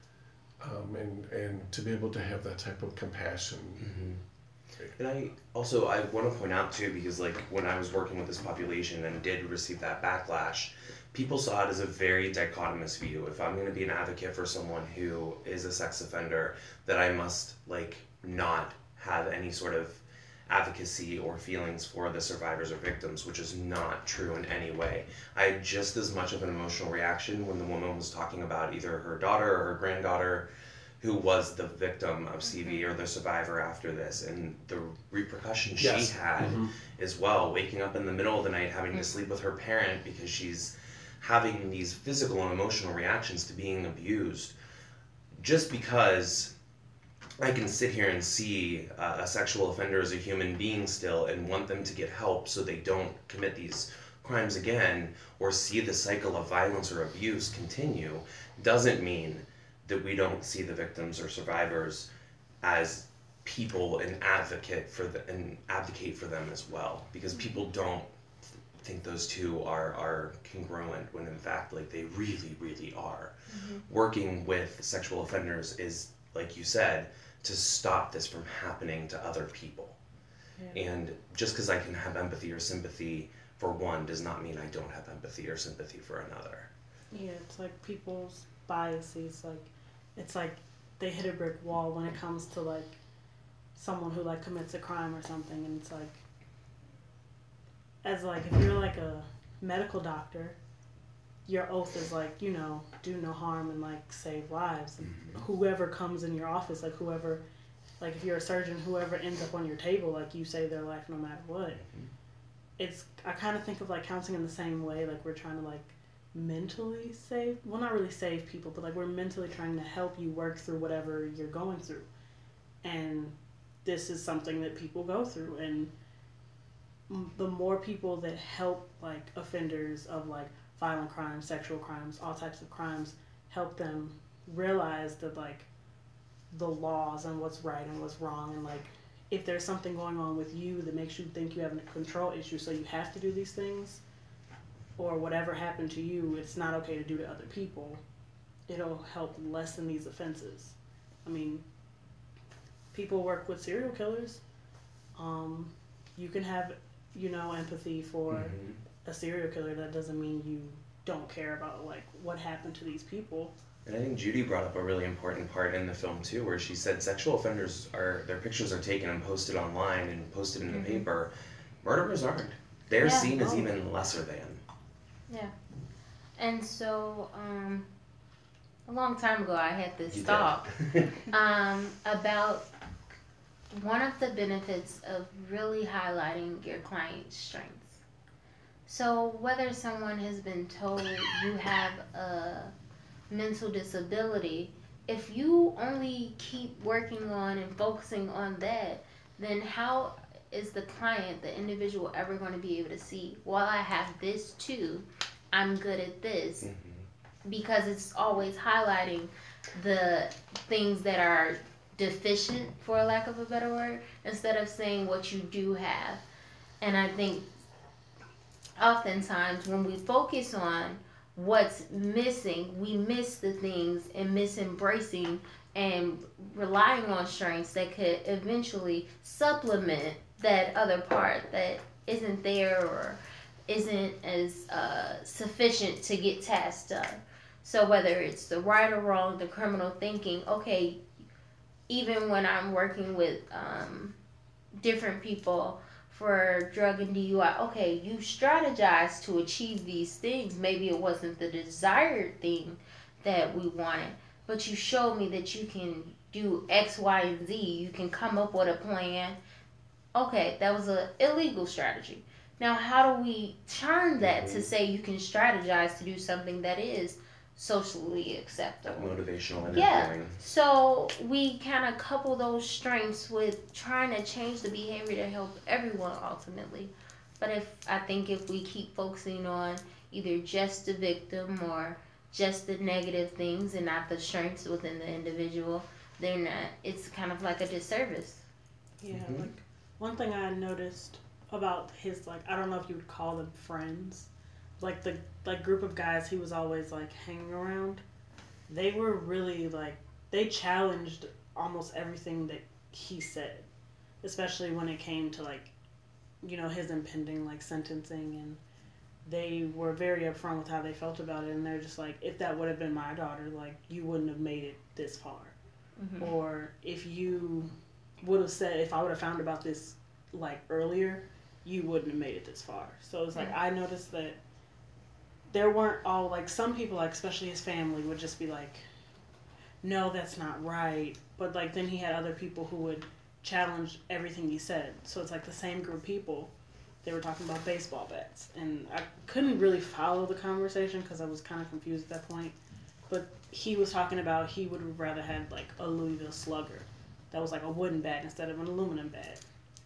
And to be able to have that type of compassion. Mm-hmm. And I want to point out too, because like when I was working with this population and did receive that backlash, people saw it as a very dichotomous view. If I'm going to be an advocate for someone who is a sex offender, that I must like not have any sort of advocacy or feelings for the survivors or victims, which is not true in any way. I had just as much of an emotional reaction when the woman was talking about either her daughter or her granddaughter who was the victim of CV or the survivor after this, and the repercussions yes. she had mm-hmm. as well, waking up in the middle of the night having to sleep with her parent because she's having these physical and emotional reactions to being abused. Just because I can sit here and see a sexual offender as a human being still and want them to get help so they don't commit these crimes again or see the cycle of violence or abuse continue, doesn't mean that we don't see the victims or survivors as people and advocate for them as well, because people don't think those two are congruent when in fact like they really, really are. Mm-hmm. Working with sexual offenders is, like you said, to stop this from happening to other people. Yeah. And just because I can have empathy or sympathy for one does not mean I don't have empathy or sympathy for another. Yeah, it's like people's biases, like it's like they hit a brick wall when it comes to like someone who like commits a crime or something, and it's like, as like if you're like a medical doctor, your oath is like, do no harm and like save lives. And mm-hmm. whoever comes in your office, like whoever, like if you're a surgeon, whoever ends up on your table, like you save their life no matter what. Mm-hmm. I kind of think of like counseling in the same way, like we're trying to like mentally save, well not really save people, but like we're mentally trying to help you work through whatever you're going through. And this is something that people go through, and the more people that help like offenders of like violent crimes, sexual crimes, all types of crimes, help them realize that like the laws and what's right and what's wrong, and like if there's something going on with you that makes you think you have a control issue so you have to do these things, or whatever happened to you, it's not okay to do to other people, it'll help lessen these offenses. I mean, people work with serial killers. You can have, empathy for mm-hmm. a serial killer. That doesn't mean you don't care about like what happened to these people. And I think Judy brought up a really important part in the film too, where she said sexual offenders their pictures are taken and posted online and posted in the mm-hmm. paper. Murderers aren't. They're seen as even lesser than. Yeah. And so, a long time ago, I had this thought about one of the benefits of really highlighting your client's strengths. So whether someone has been told you have a mental disability, if you only keep working on and focusing on that, then how is the client, the individual, ever going to be able to see, well, I have this too, I'm good at this? Mm-hmm. Because it's always highlighting the things that are deficient, for a lack of a better word, instead of saying what you do have. And I think oftentimes when we focus on what's missing, we miss the things and miss embracing and relying on strengths that could eventually supplement that other part that isn't there or isn't as sufficient to get tasks done. So whether it's the right or wrong, the criminal thinking, okay, even when I'm working with different people for drug and DUI, okay, you strategize to achieve these things. Maybe it wasn't the desired thing that we wanted, but you showed me that you can do X, Y, and Z. You can come up with a plan. Okay, that was an illegal strategy. Now, how do we turn that to say you can strategize to do something that is socially acceptable? Motivational and Yeah. everything. So we kind of couple those strengths with trying to change the behavior to help everyone ultimately. But I think if we keep focusing on either just the victim or just the negative things and not the strengths within the individual, then it's kind of like a disservice. Yeah, like one thing I noticed about his, like, I don't know if you would call them friends, like the group of guys he was always like hanging around, they were really like, they challenged almost everything that he said, especially when it came to like, you know, his impending like sentencing, and they were very upfront with how they felt about it, and they're just like, if that would have been my daughter, like, you wouldn't have made it this far. Or if you would have said, if I would have found about this like earlier, you wouldn't have made it this far. So it's like, I noticed that there weren't all like, some people, like especially his family, would just be like, no, that's not right. But like then he had other people who would challenge everything he said. So it's like the same group of people, they were talking about baseball bats, and I couldn't really follow the conversation because I was kind of confused at that point. But he was talking about he would have rather had like a Louisville Slugger that was like a wooden bat instead of an aluminum bat.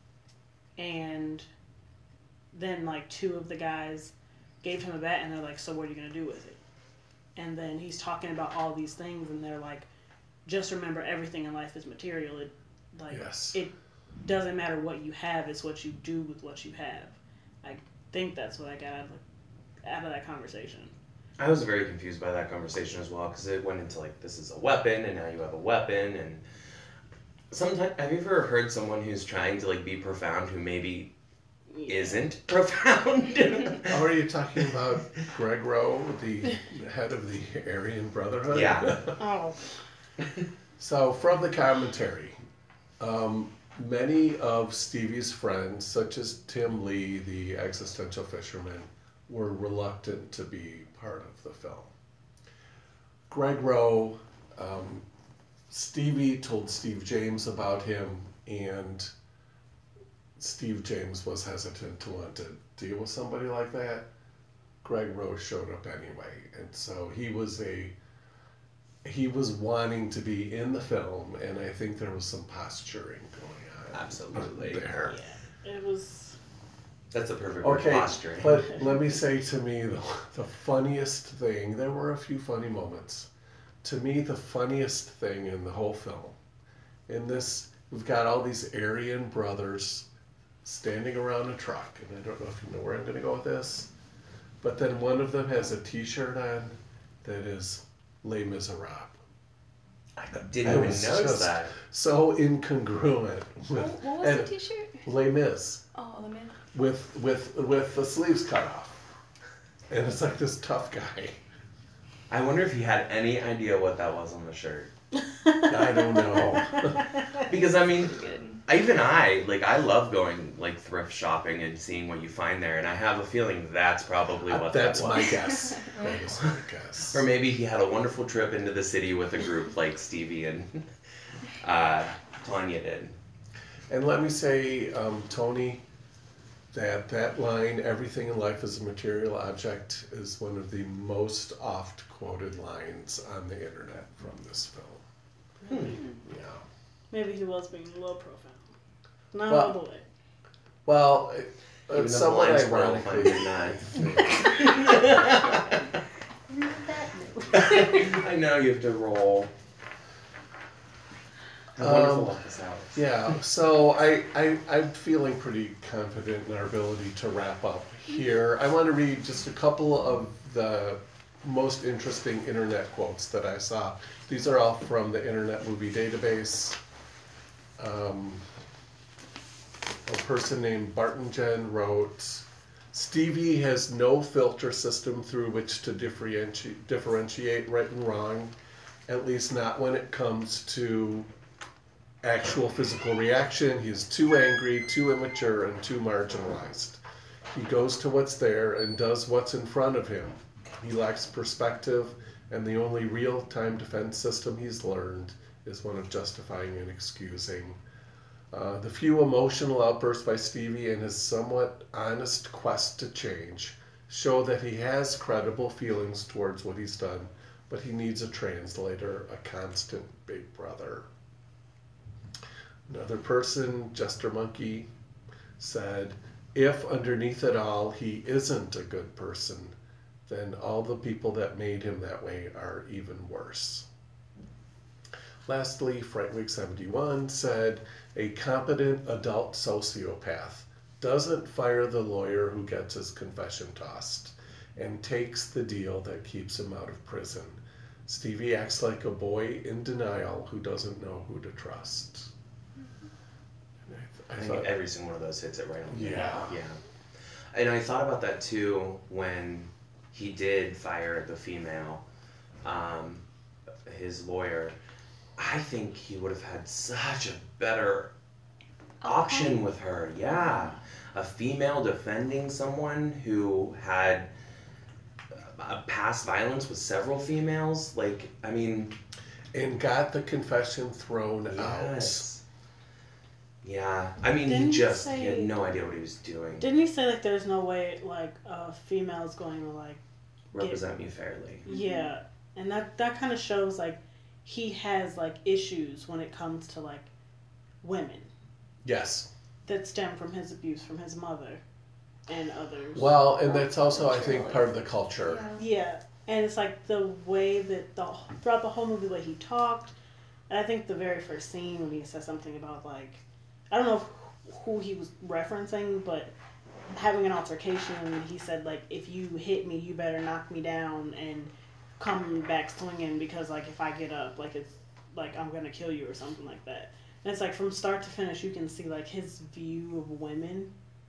And then like two of the guys gave him a bat, and they're like, so what are you going to do with it? And then he's talking about all these things, and they're like, just remember, everything in life is material. It like it doesn't matter what you have, it's what you do with what you have. I think that's what I got out of that conversation. I was very confused by that conversation as well, because it went into like, this is a weapon and now you have a weapon, and sometimes, have you ever heard someone who's trying to like be profound who maybe isn't profound? Are you talking about Greg Rowe, the head of the Aryan Brotherhood? Yeah. Oh. So from the commentary, many of Stevie's friends, such as Tim Lee, the existential fisherman, were reluctant to be part of the film. Greg Rowe, Stevie told Steve James about him, and Steve James was hesitant to want to deal with somebody like that. Greg Rowe showed up anyway, and so he was wanting to be in the film, and I think there was some posturing going on. Absolutely. There. Yeah, it was. That's a perfect word, Okay, posturing. but let me say, to me, the funniest thing, there were a few funny moments. To me, the funniest thing in the whole film, in this, we've got all these Aryan brothers standing around a truck, and I don't know if you know where I'm going to go with this, but then one of them has a t-shirt on that is Les Miserables. I didn't even notice that. So incongruent with What was the t-shirt? Les Mis. Oh, the man. With the sleeves cut off, and it's like this tough guy. I wonder if he had any idea what that was on the shirt. I don't know. Because I mean, Good. I love going like thrift shopping and seeing what you find there, and I have a feeling that's probably what That's that was. my guess. That is my guess. Or maybe he had a wonderful trip into the city with a group like Stevie and Tanya did. And let me say, Tony, that line, everything in life is a material object, is one of the most oft quoted lines on the internet from this film. Yeah. Maybe he was being a little profound. Not Well- all the way. Well, Even it's though the somewhat lines were all ironically. I know you have to roll. How wonderful luck this hour. Yeah, so I'm feeling pretty confident in our ability to wrap up here. I want to read just a couple of the most interesting internet quotes that I saw. These are all from the Internet Movie Database. A person named Barton Jen wrote, Stevie has no filter system through which to differentiate right and wrong, at least not when it comes to actual physical reaction. He is too angry, too immature, and too marginalized. He goes to what's there and does what's in front of him. He lacks perspective, and the only real-time defense system he's learned is one of justifying and excusing. The few emotional outbursts by Stevie and his somewhat honest quest to change show that he has credible feelings towards what he's done, but he needs a translator, a constant big brother. Another person, Jester Monkey, said, if underneath it all he isn't a good person, then all the people that made him that way are even worse. Lastly, Frightwig71 said, a competent adult sociopath doesn't fire the lawyer who gets his confession tossed and takes the deal that keeps him out of prison. Stevie acts like a boy in denial who doesn't know who to trust. I think every single one of those hits it right on the Yeah. head. Yeah. And I thought about that too when he did fire the female, his lawyer. I think he would have had such a better option with her. Yeah. A female defending someone who had past violence with several females. Like, I mean. And got the confession thrown Yes. Yeah, I mean, Didn't he say- had no idea what he was doing. Didn't he say like there's no way like a female's going to like Represent me fairly. yeah, and that kind of shows like he has like issues when it comes to like women Yes. that stem from his abuse from his mother and others. Well, and that's also, I think, part of the culture. Yeah, and it's like the way that throughout the whole movie, the way he talked, and I think the very first scene when he says something about like, I don't know who he was referencing, but having an altercation, and he said like, if you hit me, you better knock me down and come back swinging because like if I get up, like it's like I'm gonna kill you or something like that. And it's like from start to finish, you can see like his view of women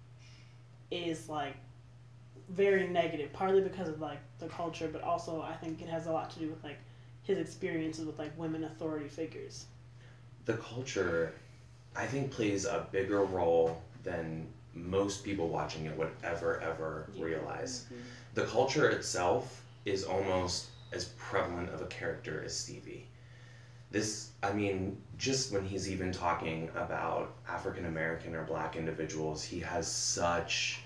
is like very negative, partly because of like the culture, but also I think it has a lot to do with like his experiences with like women authority figures. The culture, I think, plays a bigger role than most people watching it would ever realize. The culture itself is almost as prevalent of a character as Stevie. This, I mean, just when he's even talking about African American or black individuals, he has such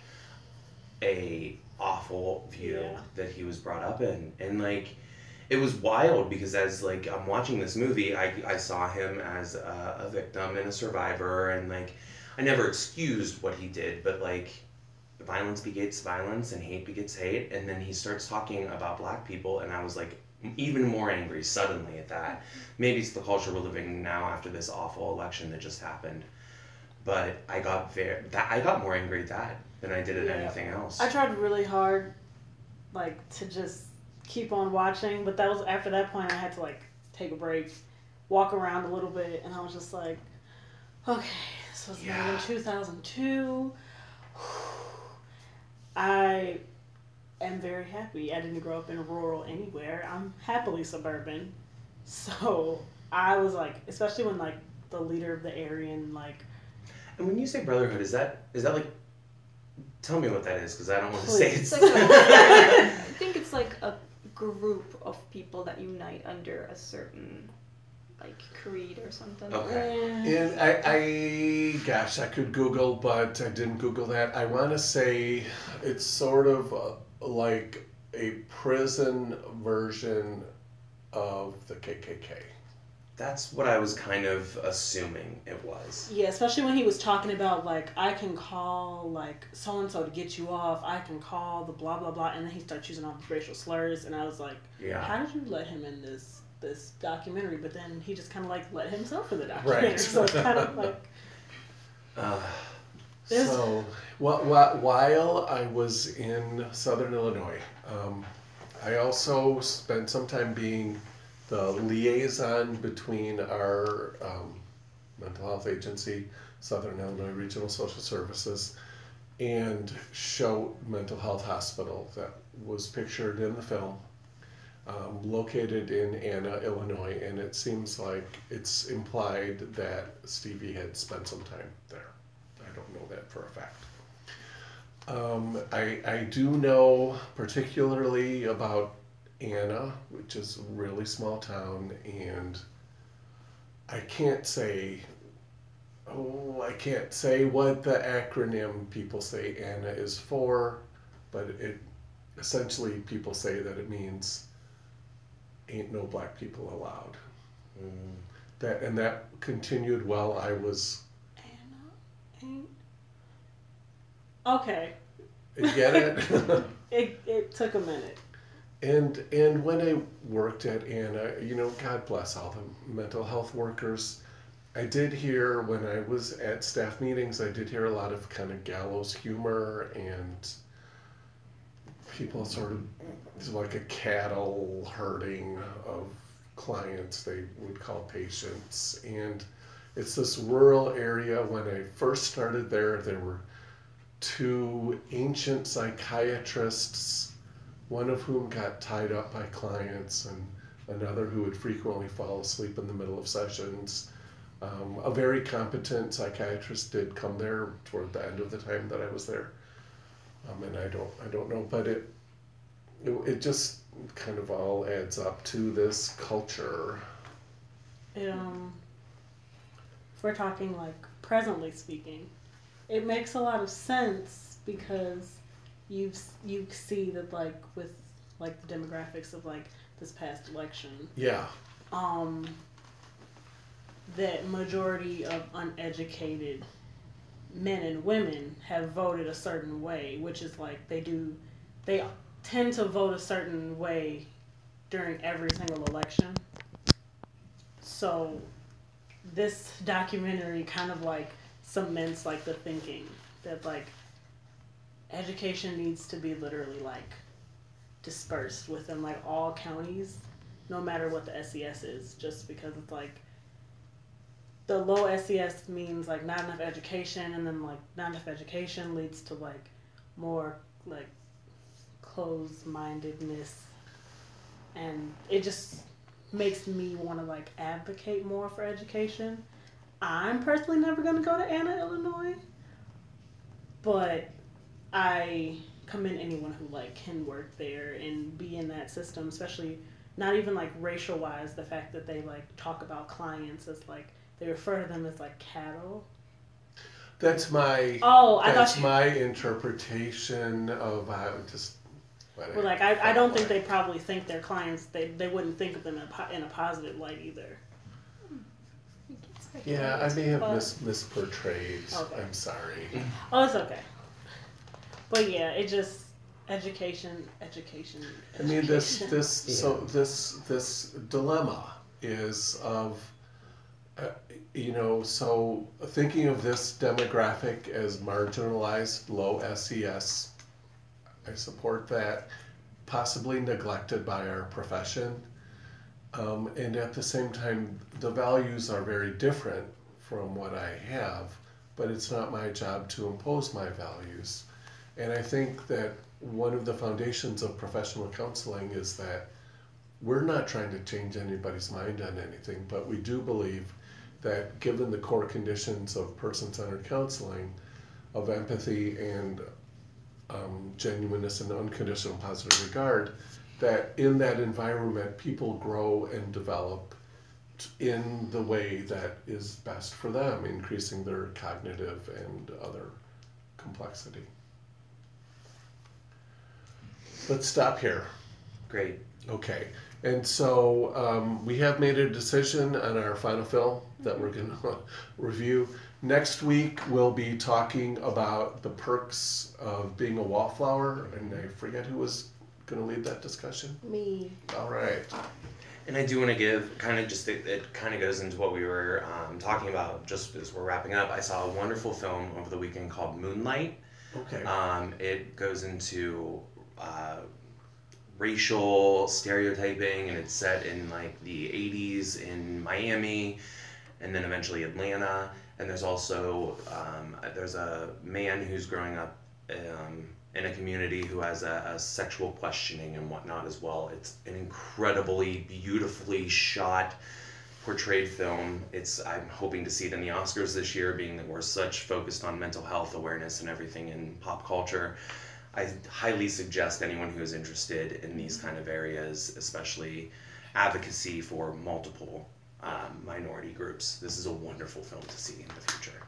a awful view that he was brought up in. And like, it was wild because as like I'm watching this movie, I saw him as a victim and a survivor, and like I never excused what he did, but like violence begets violence and hate begets hate, and then he starts talking about black people, and I was like even more angry suddenly at that. Maybe it's the culture we're living in now after this awful election that just happened, but I got more angry at that than I did at anything else. I tried really hard, like, to just keep on watching, but that was after that point I had to like take a break, walk around a little bit, and I was just like, okay, this was made in 2002. I am very happy. I didn't grow up in rural anywhere. I'm happily suburban. So I was like, especially when like the leader of the Aryan, like. And when you say brotherhood, is that like, tell me what that is, because I don't want to say it's. I think it's like a group of people that unite under a certain like creed or something. Okay. And I could Google, but I didn't Google that. I want to say it's sort of like a prison version of the KKK. That's what I was kind of assuming it was. Yeah, especially when he was talking about, like, I can call, like, so-and-so to get you off. I can call the blah, blah, blah. And then he starts using all the racial slurs. And I was like, Yeah. how did you let him in this this documentary, but then he just kind of like let himself in the documentary. Right. So it's kind of like There's- So, while I was in Southern Illinois, I also spent some time being the liaison between our mental health agency, Southern Illinois Regional Social Services, and Show Mental Health Hospital that was pictured in the film, located in Anna, Illinois, and it seems like it's implied that Stevie had spent some time there. I don't know that for a fact. I do know particularly about Anna, which is a really small town, and I can't say what the acronym people say Anna is for, but it essentially people say that it means ain't no black people allowed. That continued while I was. okay. You get it? It took a minute. And when I worked at Anna, God bless all the mental health workers. I did hear when I was at staff meetings, I did hear a lot of kind of gallows humor and people sort of, it's like a cattle herding of clients they would call patients. And it's this rural area. When I first started there were two ancient psychiatrists, one of whom got tied up by clients and another who would frequently fall asleep in the middle of sessions. A very competent psychiatrist did come there toward the end of the time that I was there. And I don't know, but it just kind of all adds up to this culture. If we're talking like presently speaking, it makes a lot of sense because you see that like with like the demographics of like this past election. Yeah. That majority of uneducated men and women have voted a certain way, which is like they tend to vote a certain way during every single election. So this documentary kind of like cements like the thinking that like education needs to be literally like dispersed within like all counties, no matter what the SES is, just because it's like the low SES means like not enough education, and then like not enough education leads to like more like closed-mindedness, and it just makes me want to like advocate more for education. I'm personally never going to go to Anna, Illinois, but I commend anyone who like can work there and be in that system, especially not even like racial wise, the fact that they like talk about clients as like they refer to them as like cattle. That's my my interpretation of just. Well, like I don't think they probably think their clients. They wouldn't think of them in a positive light either. Yeah, I may have misportrayed. Okay. I'm sorry. Oh, it's okay. But yeah, it just education. I mean, this dilemma is of. So thinking of this demographic as marginalized, low SES, I support that, possibly neglected by our profession. And at the same time, the values are very different from what I have, but it's not my job to impose my values. And I think that one of the foundations of professional counseling is that we're not trying to change anybody's mind on anything, but we do believe that given the core conditions of person-centered counseling, of empathy and genuineness and unconditional positive regard, that in that environment people grow and develop in the way that is best for them, increasing their cognitive and other complexity. Let's stop here. Great. Okay. And so we have made a decision on our final film that we're going to review. Next week, we'll be talking about the perks of being a wallflower, and I forget who was going to lead that discussion. Me. All right. And I do want to give kind of just, it kind of goes into what we were talking about just as we're wrapping up. I saw a wonderful film over the weekend called Moonlight. Okay. It goes into racial stereotyping, and it's set in like the 80s in Miami and then eventually Atlanta. And there's also there's a man who's growing up in a community who has a sexual questioning and whatnot as well. It's an incredibly beautifully shot, portrayed film. I'm hoping to see it in the Oscars this year, being that we're such focused on mental health awareness and everything in pop culture. I highly suggest anyone who is interested in these kind of areas, especially advocacy for multiple minority groups. This is a wonderful film to see in the future.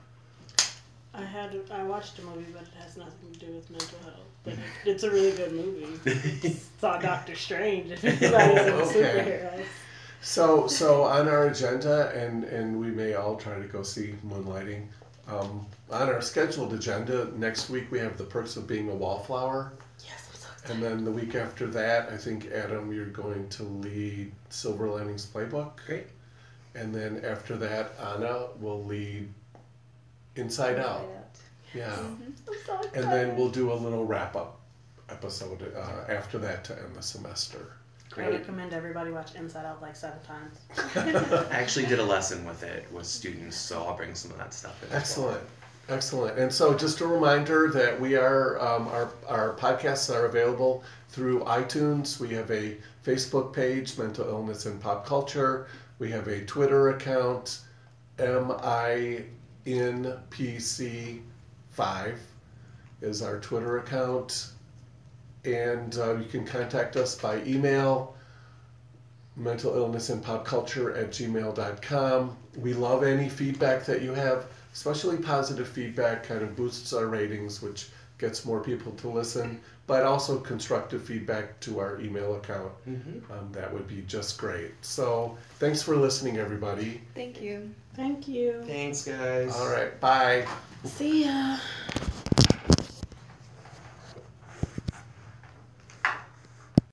I watched a movie, but it has nothing to do with mental health. But it's a really good movie. Saw Doctor Strange. If anybody's into superheroes. So on our agenda, and we may all try to go see Moonlighting. On our scheduled agenda, next week we have The Perks of Being a Wallflower. Yes, I'm so excited. And then the week after that, I think, Adam, you're going to lead Silver Linings Playbook. Great. And then after that, Anna will lead Inside Out. Yeah. Mm-hmm. I'm so excited. And then we'll do a little wrap-up episode after that to end the semester. I recommend everybody watch Inside Out like 7 times. I actually did a lesson with it with students, so I'll bring some of that stuff in. Excellent. Excellent. And so just a reminder that we are, our podcasts are available through iTunes. We have a Facebook page, Mental Illness and Pop Culture. We have a Twitter account, MINPC5 is our Twitter account. And you can contact us by email, mentalillnessandpopculture@gmail.com. We love any feedback that you have, especially positive feedback, kind of boosts our ratings, which gets more people to listen, but also constructive feedback to our email account. Mm-hmm. That would be just great. So thanks for listening, everybody. Thank you. Thank you. Thanks, guys. All right, bye. See ya.